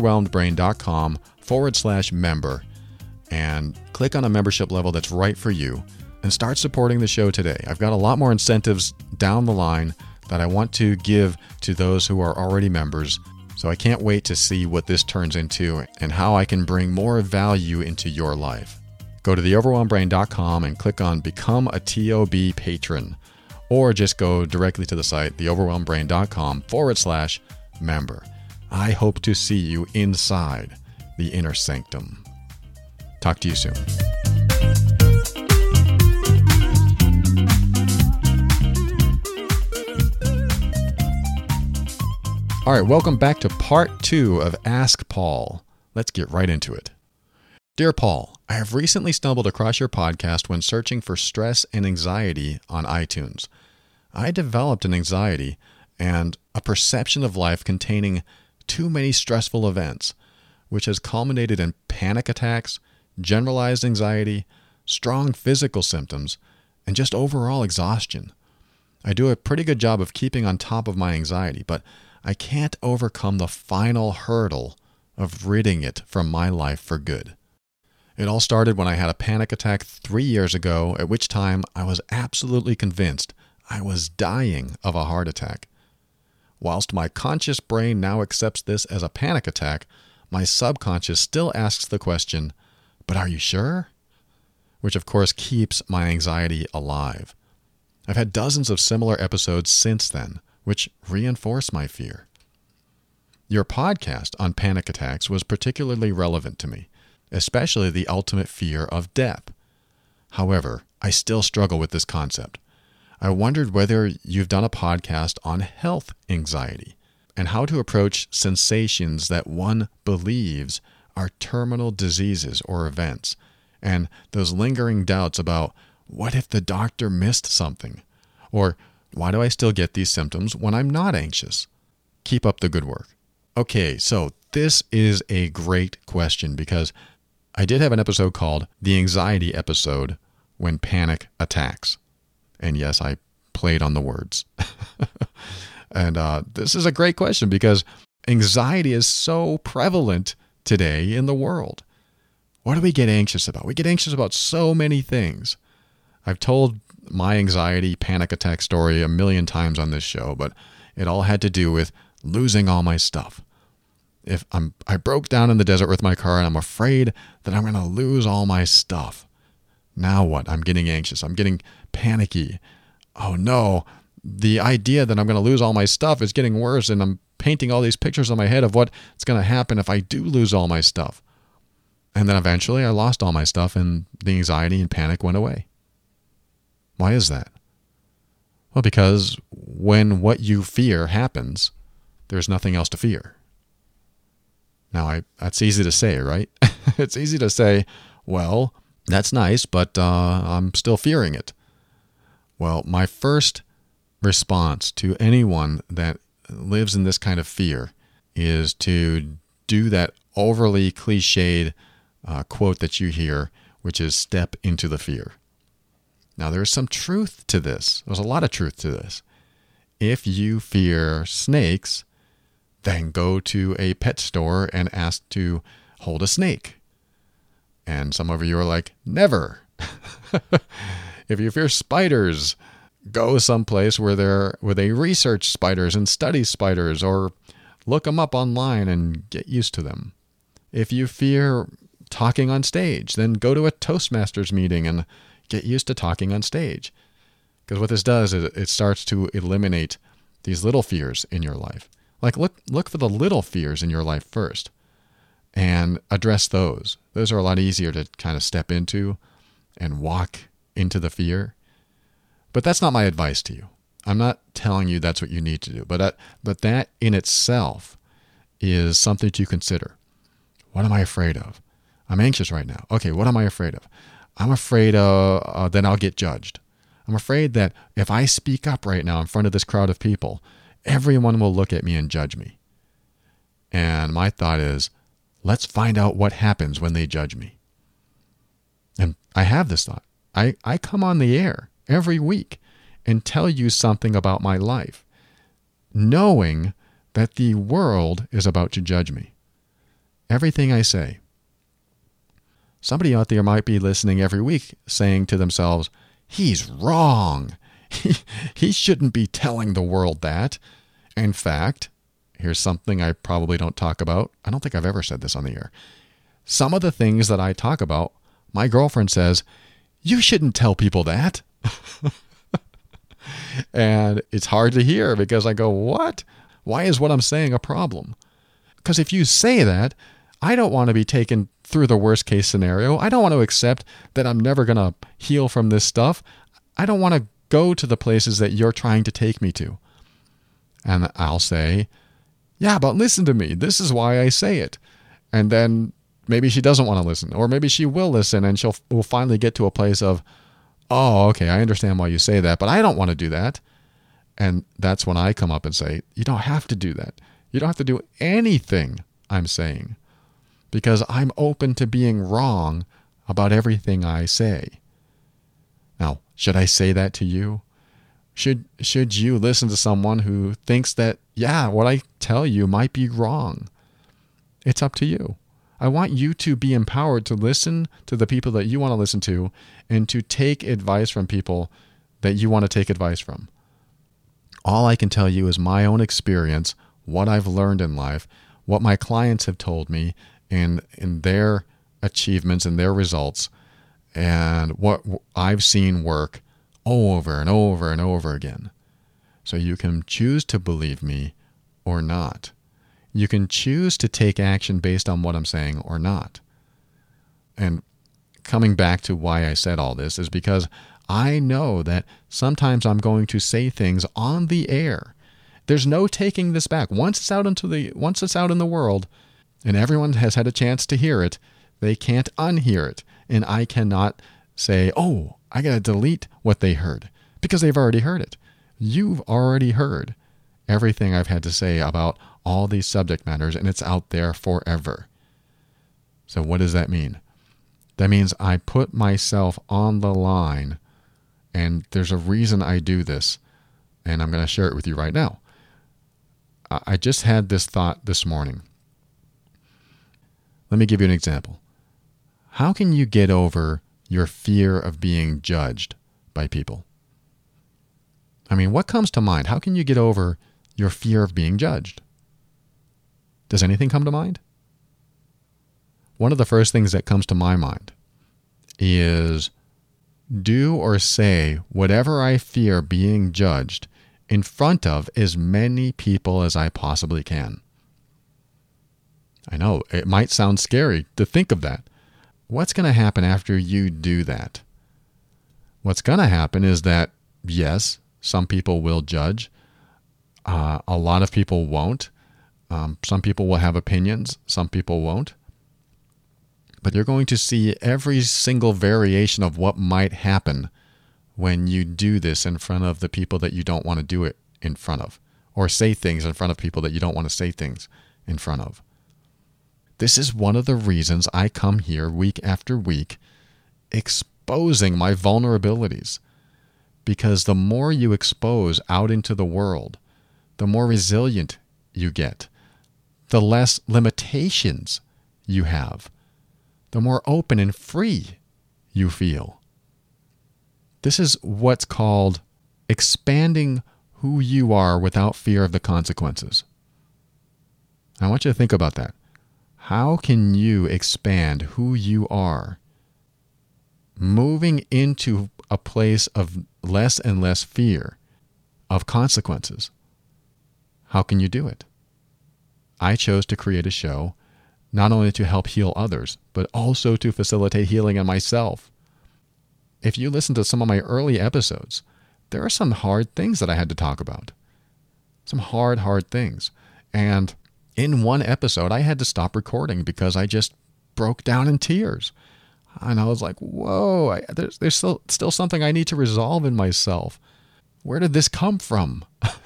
theoverwhelmedbrain.com/member and click on a membership level that's right for you and start supporting the show today. I've got a lot more incentives down the line that I want to give to those who are already members. So I can't wait to see what this turns into and how I can bring more value into your life. Go to theoverwhelmedbrain.com and click on Become a TOB Patron, or just go directly to the site, theoverwhelmedbrain.com/member. I hope to see you inside the inner sanctum. Talk to you soon. All right, welcome back to part 2 of Ask Paul. Let's get right into it. Dear Paul, I have recently stumbled across your podcast when searching for stress and anxiety on iTunes. I developed an anxiety and a perception of life containing too many stressful events, which has culminated in panic attacks, generalized anxiety, strong physical symptoms, and just overall exhaustion. I do a pretty good job of keeping on top of my anxiety, but I can't overcome the final hurdle of ridding it from my life for good. It all started when I had a panic attack 3 years ago, at which time I was absolutely convinced I was dying of a heart attack. Whilst my conscious brain now accepts this as a panic attack, my subconscious still asks the question, "But are you sure?" Which of course keeps my anxiety alive. I've had dozens of similar episodes since then, which reinforce my fear. Your podcast on panic attacks was particularly relevant to me, especially the ultimate fear of death. However, I still struggle with this concept. I wondered whether you've done a podcast on health anxiety. and how to approach sensations that one believes are terminal diseases or events, and those lingering doubts about what if the doctor missed something, or why do I still get these symptoms when I'm not anxious? Keep up the good work. Okay, so this is a great question because I did have an episode called The Anxiety Episode When Panic Attacks. And yes, I played on the words. And this is a great question because anxiety is so prevalent today in the world. What do we get anxious about? We get anxious about so many things. I've told my anxiety panic attack story a million times on this show, but it all had to do with losing all my stuff. If I broke down in the desert with my car and I'm afraid that I'm going to lose all my stuff. Now what? I'm getting anxious. I'm getting panicky. Oh no, the idea that I'm going to lose all my stuff is getting worse, and I'm painting all these pictures in my head of what's going to happen if I do lose all my stuff. And then eventually I lost all my stuff and the anxiety and panic went away. Why is that? Well, because when what you fear happens, there's nothing else to fear. Now, that's easy to say, right? It's easy to say, well, that's nice, but I'm still fearing it. Well, my first response to anyone that lives in this kind of fear is to do that overly cliched quote that you hear, which is step into the fear. Now, there's some truth to this. There's a lot of truth to this. If you fear snakes, then go to a pet store and ask to hold a snake. And some of you are like, never. If you fear spiders, go someplace where they research spiders and study spiders, or look them up online and get used to them. If you fear talking on stage, then go to a Toastmasters meeting and get used to talking on stage. Because what this does is it starts to eliminate these little fears in your life. Like look for the little fears in your life first and address those. Those are a lot easier to kind of step into and walk into the fear. But that's not my advice to you. I'm not telling you that's what you need to do. But that in itself is something to consider. What am I afraid of? I'm anxious right now. Okay, what am I afraid of? I'm afraid that I'll get judged. I'm afraid that if I speak up right now in front of this crowd of people, everyone will look at me and judge me. And my thought is, let's find out what happens when they judge me. And I have this thought. I come on the air every week and tell you something about my life, knowing that the world is about to judge me. Everything I say. Somebody out there might be listening every week saying to themselves, he's wrong. He shouldn't be telling the world that. In fact, here's something I probably don't talk about. I don't think I've ever said this on the air. Some of the things that I talk about, my girlfriend says, you shouldn't tell people that. And it's hard to hear because I go, what? Why is what I'm saying a problem? Because if you say that, I don't want to be taken through the worst case scenario. I don't want to accept that I'm never going to heal from this stuff. I don't want to go to the places that you're trying to take me to. And I'll say, yeah, but listen to me. This is why I say it. And then maybe she doesn't want to listen, or maybe she will listen and will finally get to a place of, oh, okay, I understand why you say that, but I don't want to do that. And that's when I come up and say, you don't have to do that. You don't have to do anything I'm saying, because I'm open to being wrong about everything I say. Now, should I say that to you? Should you listen to someone who thinks that, yeah, what I tell you might be wrong? It's up to you. I want you to be empowered to listen to the people that you want to listen to and to take advice from people that you want to take advice from. All I can tell you is my own experience, what I've learned in life, what my clients have told me in their achievements and their results, and what I've seen work over and over and over again. So you can choose to believe me or not. You can choose to take action based on what I'm saying or not. And coming back to why I said all this is because I know that sometimes I'm going to say things on the air There's no taking this back. Once it's out in the world and everyone has had a chance to hear it, they can't unhear it. And I cannot say, oh, I got to delete what they heard, because they've already heard it. You've already heard everything I've had to say about all these subject matters, and it's out there forever. So what does that mean? That means I put myself on the line, and there's a reason I do this, and I'm going to share it with you right now. I just had this thought this morning. Let me give you an example. How can you get over your fear of being judged by people? I mean, what comes to mind? How can you get over your fear of being judged? Does anything come to mind? One of the first things that comes to my mind is do or say whatever I fear being judged in front of as many people as I possibly can. I know it might sound scary to think of that. What's going to happen after you do that? What's going to happen is that, yes, some people will judge. A lot of people won't. Some people will have opinions. Some people won't. But you're going to see every single variation of what might happen when you do this in front of the people that you don't want to do it in front of, or say things in front of people that you don't want to say things in front of. This is one of the reasons I come here week after week exposing my vulnerabilities. Because the more you expose out into the world, the more resilient you get, the less limitations you have, the more open and free you feel. This is what's called expanding who you are without fear of the consequences. I want you to think about that. How can you expand who you are, moving into a place of less and less fear of consequences? How can you do it? I chose to create a show not only to help heal others, but also to facilitate healing in myself. If you listen to some of my early episodes, there are some hard things that I had to talk about. Some hard things. And in one episode, I had to stop recording because I just broke down in tears. And I was like, whoa, there's still something I need to resolve in myself. Where did this come from?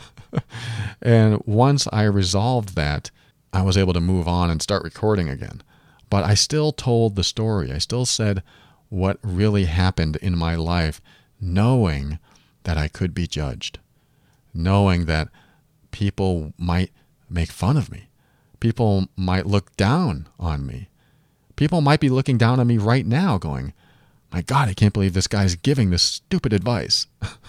And once I resolved that, I was able to move on and start recording again. But I still told the story. I still said what really happened in my life, knowing that I could be judged, knowing that people might make fun of me. People might look down on me. People might be looking down on me right now going, my God, I can't believe this guy's giving this stupid advice.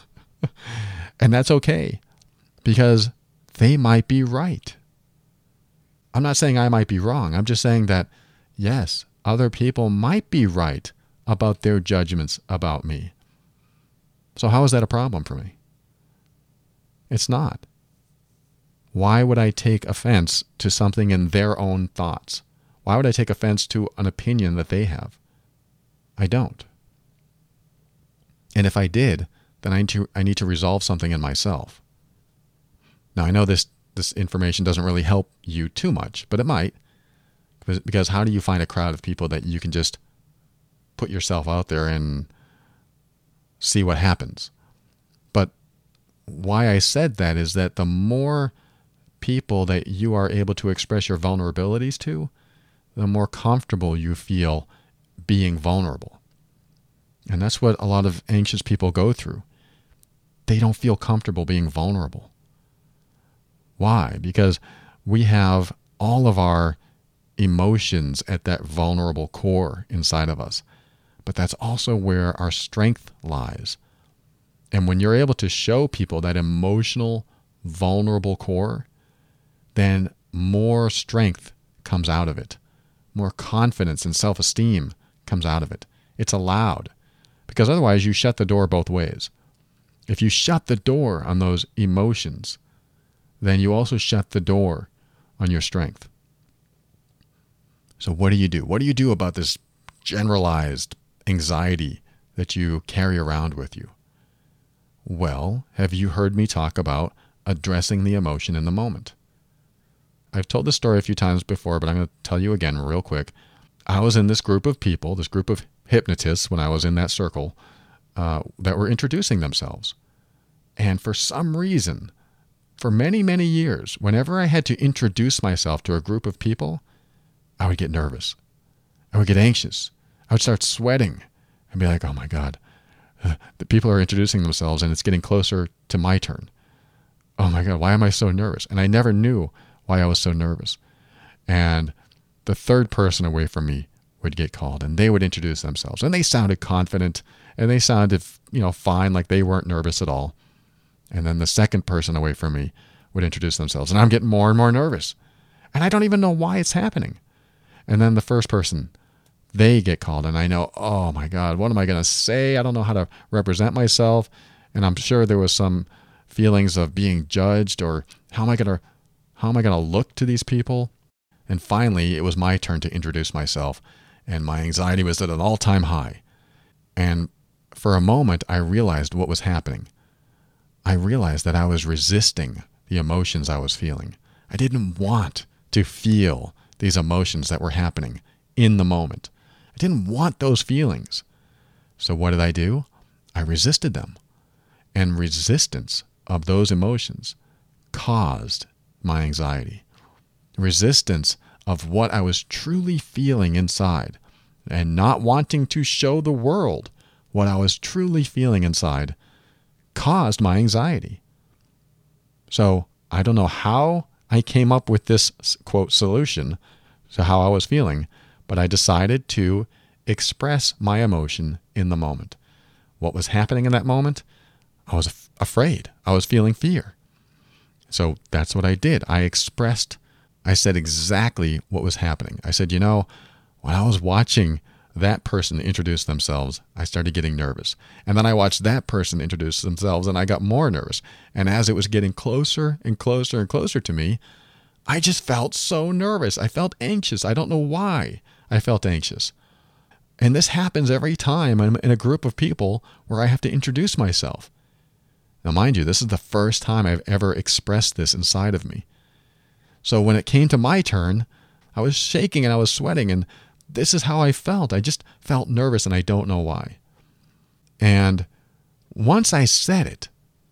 And that's okay, because they might be right. I'm not saying I might be wrong. I'm just saying that, yes, other people might be right about their judgments about me. So how is that a problem for me? It's not. Why would I take offense to something in their own thoughts? Why would I take offense to an opinion that they have? I don't. And if I did, then I need to resolve something in myself. Now, I know this information doesn't really help you too much, but it might. Because how do you find a crowd of people that you can just put yourself out there and see what happens? But why I said that is that the more people that you are able to express your vulnerabilities to, the more comfortable you feel being vulnerable. And that's what a lot of anxious people go through. They don't feel comfortable being vulnerable. Why? Because we have all of our emotions at that vulnerable core inside of us. But that's also where our strength lies. And when you're able to show people that emotional, vulnerable core, then more strength comes out of it. More confidence and self-esteem comes out of it. It's allowed. Because otherwise you shut the door both ways. If you shut the door on those emotions, then you also shut the door on your strength. So what do you do? What do you do about this generalized anxiety that you carry around with you? Well, have you heard me talk about addressing the emotion in the moment. I've told this story a few times before, but I'm going to tell you again real quick. I was in this group of people, this group of hypnotists when I was in that circle, that were introducing themselves. And for some reason, for many, many years, whenever I had to introduce myself to a group of people, I would get nervous. I would get anxious. I would start sweating and be like, oh my God, the people are introducing themselves and it's getting closer to my turn. Oh my God, why am I so nervous? And I never knew why I was so nervous. And the third person away from me would get called and they would introduce themselves. And they sounded confident and they sounded, fine, like they weren't nervous at all. And then the second person away from me would introduce themselves. And I'm getting more and more nervous. And I don't even know why it's happening. And then the first person, they get called. And I know, oh my God, what am I going to say? I don't know how to represent myself. And I'm sure there was some feelings of being judged or how am I going to look to these people? And finally, it was my turn to introduce myself. And my anxiety was at an all-time high. And for a moment, I realized what was happening. I realized that I was resisting the emotions I was feeling. I didn't want to feel these emotions that were happening in the moment. I didn't want those feelings. So what did I do? I resisted them. And resistance of those emotions caused my anxiety. Resistance of what I was truly feeling inside and not wanting to show the world what I was truly feeling inside caused my anxiety. So I don't know how I came up with this, quote, solution to how I was feeling, but I decided to express my emotion in the moment. What was happening in that moment? I was afraid. I was feeling fear. So that's what I did. I said exactly what was happening. I said, when I was watching that person introduce themselves, I started getting nervous. And then I watched that person introduce themselves and I got more nervous. And as it was getting closer and closer and closer to me, I just felt so nervous. I felt anxious. I don't know why I felt anxious. And this happens every time I'm in a group of people where I have to introduce myself. Now, mind you, this is the first time I've ever expressed this inside of me. So when it came to my turn, I was shaking and I was sweating, and this is how I felt. I just felt nervous, and I don't know why. And once I said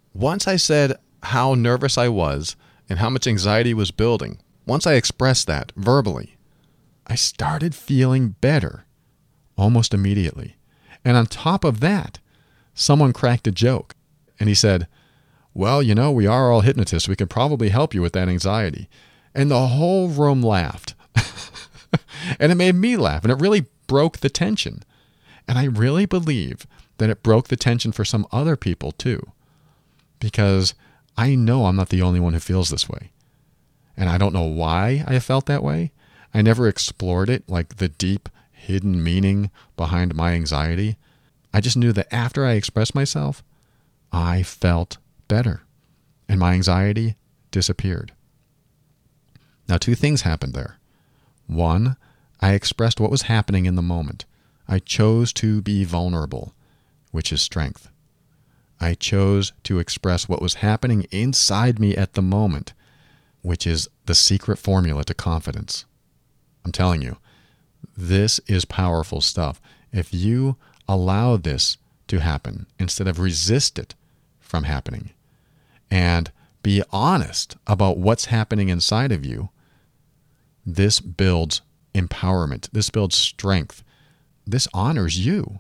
how nervous I was and how much anxiety was building, once I expressed that verbally, I started feeling better almost immediately. And on top of that, someone cracked a joke, and he said, well, we are all hypnotists. We can probably help you with that anxiety. And the whole room laughed. And it made me laugh, and it really broke the tension. And I really believe that it broke the tension for some other people too, because I know I'm not the only one who feels this way. And I don't know why I felt that way. I never explored it, like the deep hidden meaning behind my anxiety. I just knew that after I expressed myself, I felt better, and my anxiety disappeared. Now, two things happened there. One, I expressed what was happening in the moment. I chose to be vulnerable, which is strength. I chose to express what was happening inside me at the moment, which is the secret formula to confidence. I'm telling you, this is powerful stuff. If you allow this to happen instead of resist it from happening and be honest about what's happening inside of you, this builds empowerment. This builds strength. This honors you.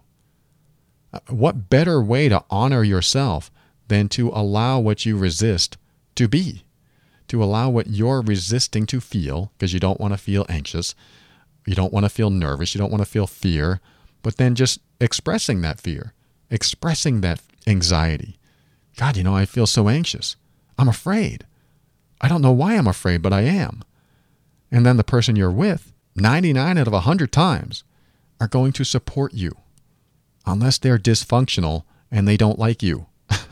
What better way to honor yourself than to allow what you resist to be? To allow what you're resisting to feel, because you don't want to feel anxious, you don't want to feel nervous, you don't want to feel fear, but then just expressing that fear, expressing that anxiety. God, I feel so anxious. I'm afraid. I don't know why I'm afraid, but I am. And then the person you're with, 99 out of 100 times, are going to support you, unless they're dysfunctional and they don't like you.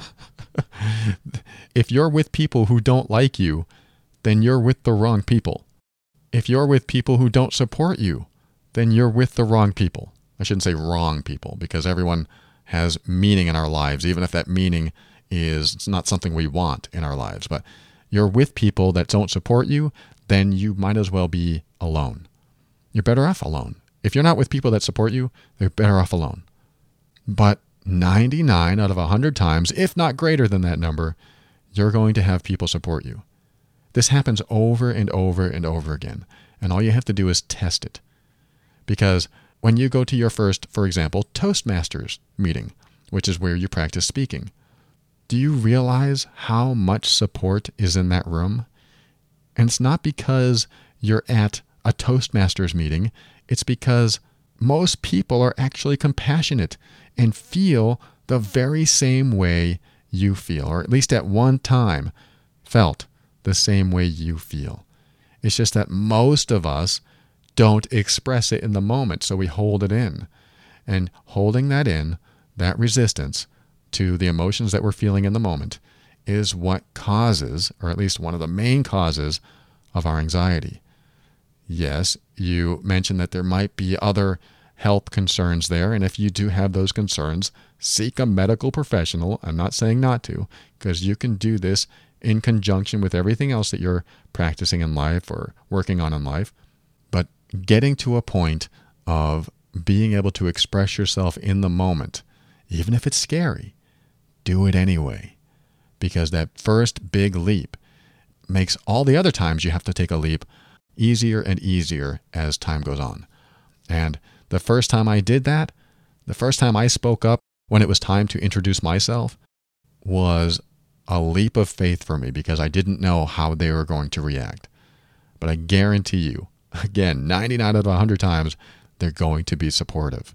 If you're with people who don't like you, then you're with the wrong people. If you're with people who don't support you, then you're with the wrong people. I shouldn't say wrong people, because everyone has meaning in our lives, even if that meaning it's not something we want in our lives. But you're with people that don't support you, then you might as well be alone. You're better off alone. If you're not with people that support you, they're better off alone. But 99 out of 100 times, if not greater than that number, you're going to have people support you. This happens over and over and over again. And all you have to do is test it. Because when you go to your first, for example, Toastmasters meeting, which is where you practice speaking, do you realize how much support is in that room? And it's not because you're at a Toastmasters meeting. It's because most people are actually compassionate and feel the very same way you feel, or at least at one time felt the same way you feel. It's just that most of us don't express it in the moment, so we hold it in. And holding that in, that resistance to the emotions that we're feeling in the moment, is what causes, or at least one of the main causes, of our anxiety. Yes, you mentioned that there might be other health concerns there, and if you do have those concerns, seek a medical professional. I'm not saying not to, because you can do this in conjunction with everything else that you're practicing in life or working on in life. But getting to a point of being able to express yourself in the moment, even if it's scary, do it anyway. Because that first big leap makes all the other times you have to take a leap easier and easier as time goes on. And the first time I did that, the first time I spoke up when it was time to introduce myself, was a leap of faith for me because I didn't know how they were going to react. But I guarantee you, again, 99 out of 100 times, they're going to be supportive.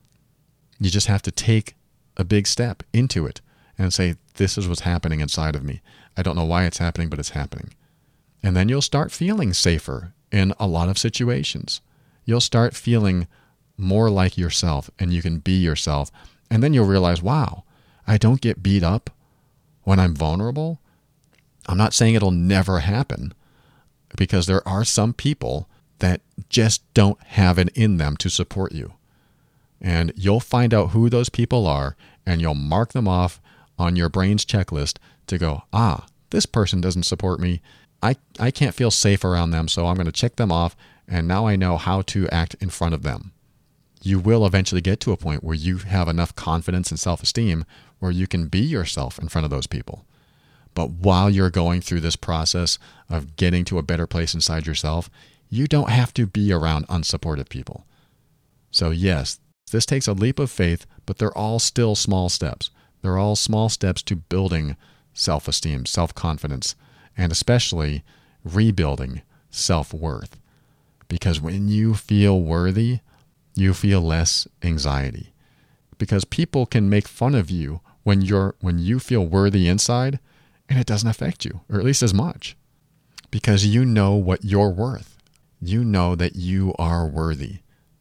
You just have to take a big step into it and say, this is what's happening inside of me. I don't know why it's happening, but it's happening. And then you'll start feeling safer in a lot of situations. You'll start feeling more like yourself, and you can be yourself. And then you'll realize, wow, I don't get beat up when I'm vulnerable. I'm not saying it'll never happen, because there are some people that just don't have it in them to support you. And you'll find out who those people are, and you'll mark them off on your brain's checklist to go, this person doesn't support me. I can't feel safe around them, so I'm going to check them off, and now I know how to act in front of them. You will eventually get to a point where you have enough confidence and self-esteem where you can be yourself in front of those people. But while you're going through this process of getting to a better place inside yourself, you don't have to be around unsupportive people. So yes, this takes a leap of faith, but they're all still small steps. They're all small steps to building self-esteem, self-confidence, and especially rebuilding self-worth. Because when you feel worthy, you feel less anxiety. Because people can make fun of you when you feel worthy inside, and it doesn't affect you, or at least as much. Because you know what you're worth. You know that you are worthy.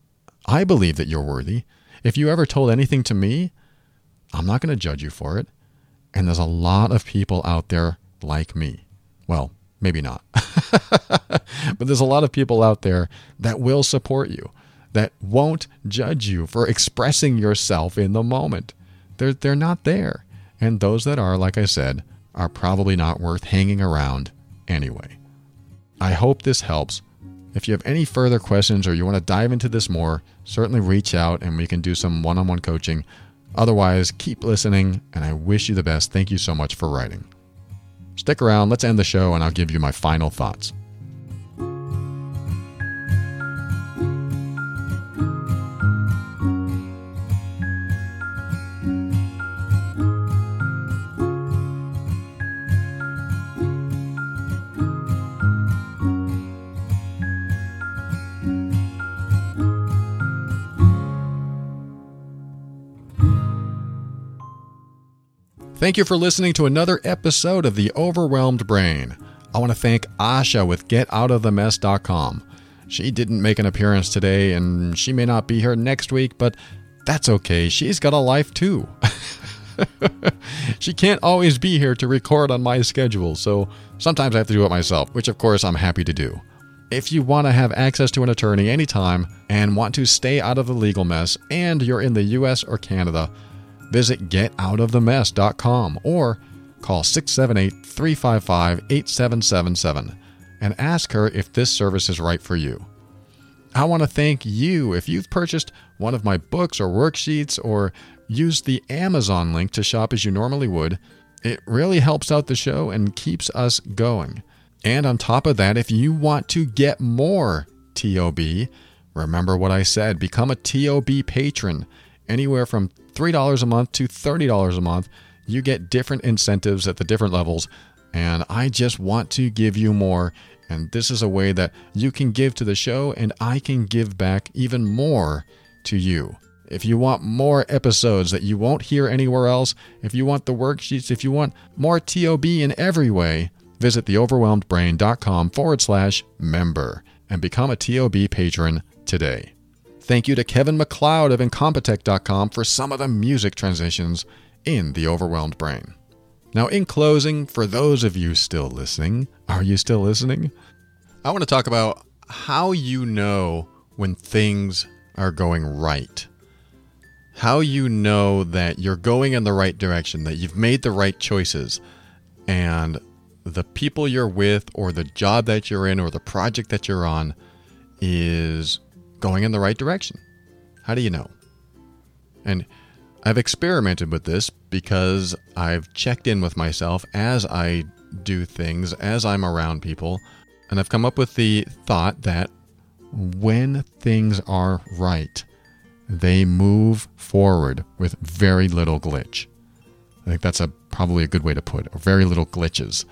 I believe that you're worthy. If you ever told anything to me, I'm not going to judge you for it. And there's a lot of people out there like me. Well, maybe not. But there's a lot of people out there that will support you, that won't judge you for expressing yourself in the moment. They're not there. And those that are, like I said, are probably not worth hanging around anyway. I hope this helps. If you have any further questions or you want to dive into this more, certainly reach out and we can do some one-on-one coaching. Otherwise, keep listening, and I wish you the best. Thank you so much for writing. Stick around, let's end the show, and I'll give you my final thoughts. Thank you for listening to another episode of The Overwhelmed Brain. I want to thank Asha with GetOutOfTheMess.com. She didn't make an appearance today, and she may not be here next week, but that's okay. She's got a life too. She can't always be here to record on my schedule, so sometimes I have to do it myself, which of course I'm happy to do. If you want to have access to an attorney anytime and want to stay out of the legal mess, and you're in the US or Canada, visit getoutofthemess.com or call 678-355-8777 and ask her if this service is right for you. I want to thank you if you've purchased one of my books or worksheets or used the Amazon link to shop as you normally would. It really helps out the show and keeps us going. And on top of that, if you want to get more TOB, remember what I said, become a TOB patron. Anywhere from $3 a month to $30 a month, you get different incentives at the different levels, and I just want to give you more, and this is a way that you can give to the show, and I can give back even more to you. If you want more episodes that you won't hear anywhere else, if you want the worksheets, if you want more TOB in every way, visit theoverwhelmedbrain.com/member and become a TOB patron today. Thank you to Kevin MacLeod of Incompetech.com for some of the music transitions in The Overwhelmed Brain. Now, in closing, for those of you still listening, are you still listening? I want to talk about how you know when things are going right. How you know that you're going in the right direction, that you've made the right choices, and the people you're with or the job that you're in or the project that you're on is going in the right direction. How do you know? And I've experimented with this because I've checked in with myself as I do things, as I'm around people, and I've come up with the thought that when things are right, they move forward with very little glitch. I think that's probably a good way to put it. Very little glitches.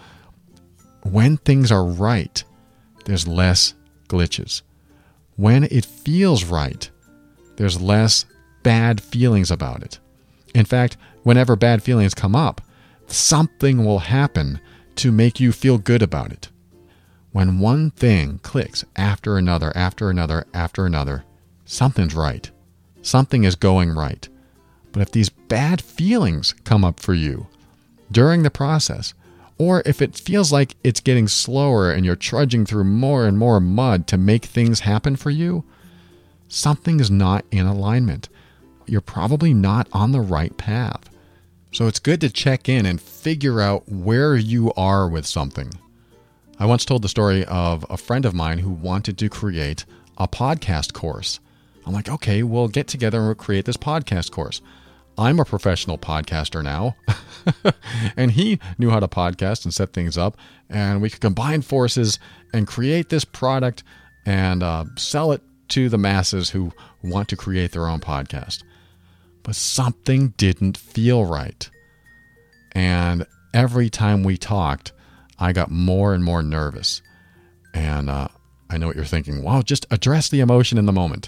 When things are right, there's less glitches. When it feels right, there's less bad feelings about it. In fact, whenever bad feelings come up, something will happen to make you feel good about it. When one thing clicks after another, after another, after another, something's right. Something is going right. But if these bad feelings come up for you during the process, or if it feels like it's getting slower and you're trudging through more and more mud to make things happen for you, something is not in alignment. You're probably not on the right path. So it's good to check in and figure out where you are with something. I once told the story of a friend of mine who wanted to create a podcast course. I'm like, okay, we'll get together and we'll create this podcast course. I'm a professional podcaster now, and he knew how to podcast and set things up, and we could combine forces and create this product and sell it to the masses who want to create their own podcast. But something didn't feel right. And every time we talked, I got more and more nervous. And I know what you're thinking. Wow, just address the emotion in the moment.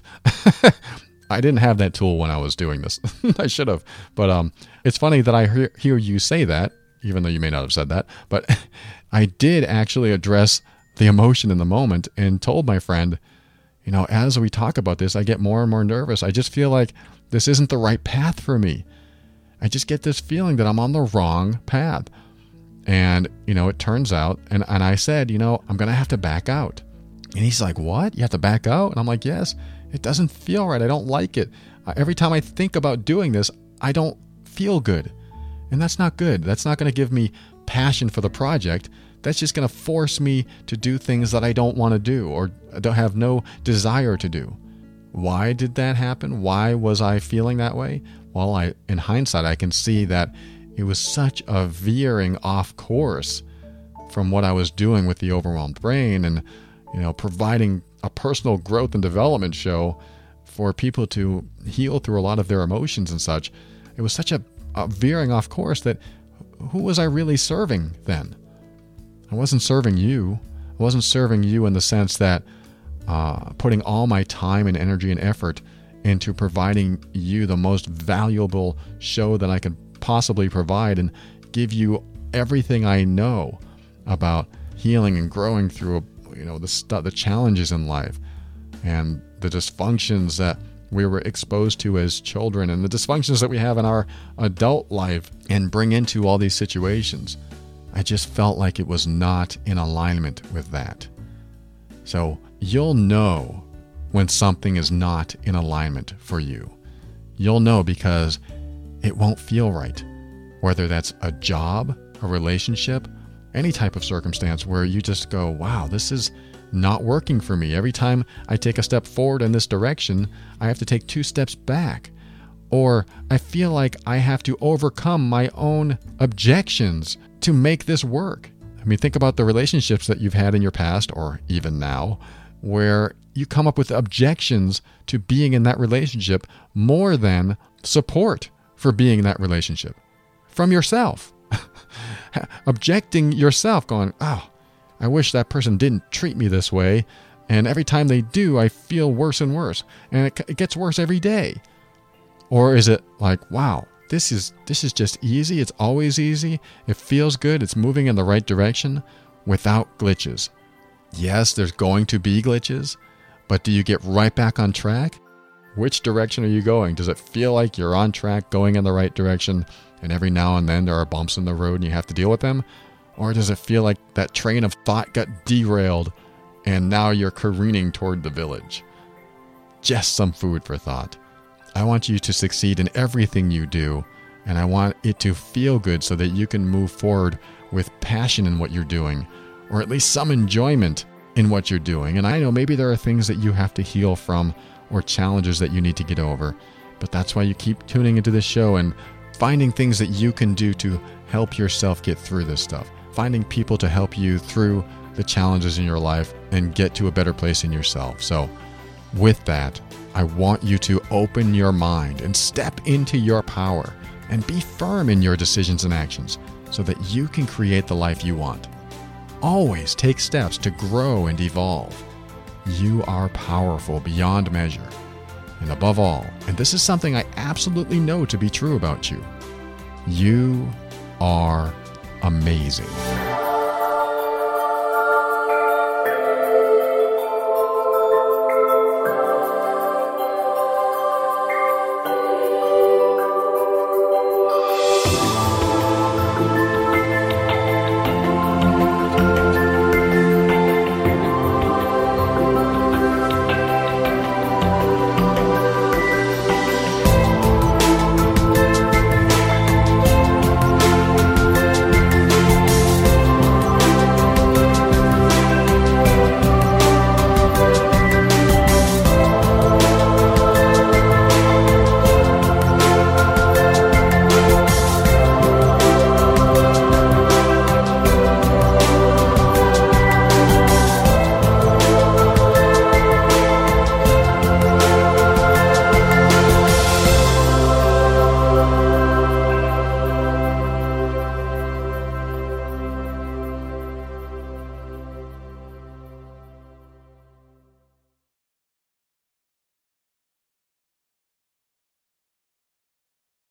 I didn't have that tool when I was doing this. I should have. But it's funny that I hear you say that, even though you may not have said that. But I did actually address the emotion in the moment and told my friend, you know, as we talk about this, I get more and more nervous. I just feel like this isn't the right path for me. I just get this feeling that I'm on the wrong path. And, you know, it turns out, and I said, you know, I'm going to have to back out. And he's like, what? You have to back out? And I'm like, yes. It doesn't feel right. I don't like it. Every time I think about doing this, I don't feel good. And that's not good. That's not going to give me passion for the project. That's just going to force me to do things that I don't want to do or don't have no desire to do. Why did that happen? Why was I feeling that way? Well, in hindsight, I can see that it was such a veering off course from what I was doing with the Overwhelmed Brain and, you know, providing a personal growth and development show for people to heal through a lot of their emotions and such. It was such a veering off course that who was I really serving then? I wasn't serving you. I wasn't serving you in the sense that putting all my time and energy and effort into providing you the most valuable show that I could possibly provide and give you everything I know about healing and growing through the challenges in life and the dysfunctions that we were exposed to as children and the dysfunctions that we have in our adult life and bring into all these situations. I just felt like it was not in alignment with that. So you'll know when something is not in alignment for you. You'll know because it won't feel right. Whether that's a job, a relationship, any type of circumstance where you just go, wow, this is not working for me. Every time I take a step forward in this direction, I have to take 2 steps back. Or I feel like I have to overcome my own objections to make this work. I mean, think about the relationships that you've had in your past, or even now, where you come up with objections to being in that relationship more than support for being in that relationship from yourself. Objecting yourself, going, oh, I wish that person didn't treat me this way. And every time they do, I feel worse and worse. And it gets worse every day. Or is it like, wow, this is just easy. It's always easy. It feels good. It's moving in the right direction without glitches. Yes, there's going to be glitches, but do you get right back on track? Which direction are you going? Does it feel like you're on track, going in the right direction, and every now and then there are bumps in the road and you have to deal with them? Or does it feel like that train of thought got derailed and now you're careening toward the village? Just some food for thought. I want you to succeed in everything you do, and I want it to feel good so that you can move forward with passion in what you're doing, or at least some enjoyment in what you're doing. And I know maybe there are things that you have to heal from or challenges that you need to get over, but that's why you keep tuning into this show and finding things that you can do to help yourself get through this stuff, finding people to help you through the challenges in your life and get to a better place in yourself. So with that, I want you to open your mind and step into your power and be firm in your decisions and actions so that you can create the life you want. Always take steps to grow and evolve. You are powerful beyond measure. And above all, and this is something I absolutely know to be true about you, you are amazing.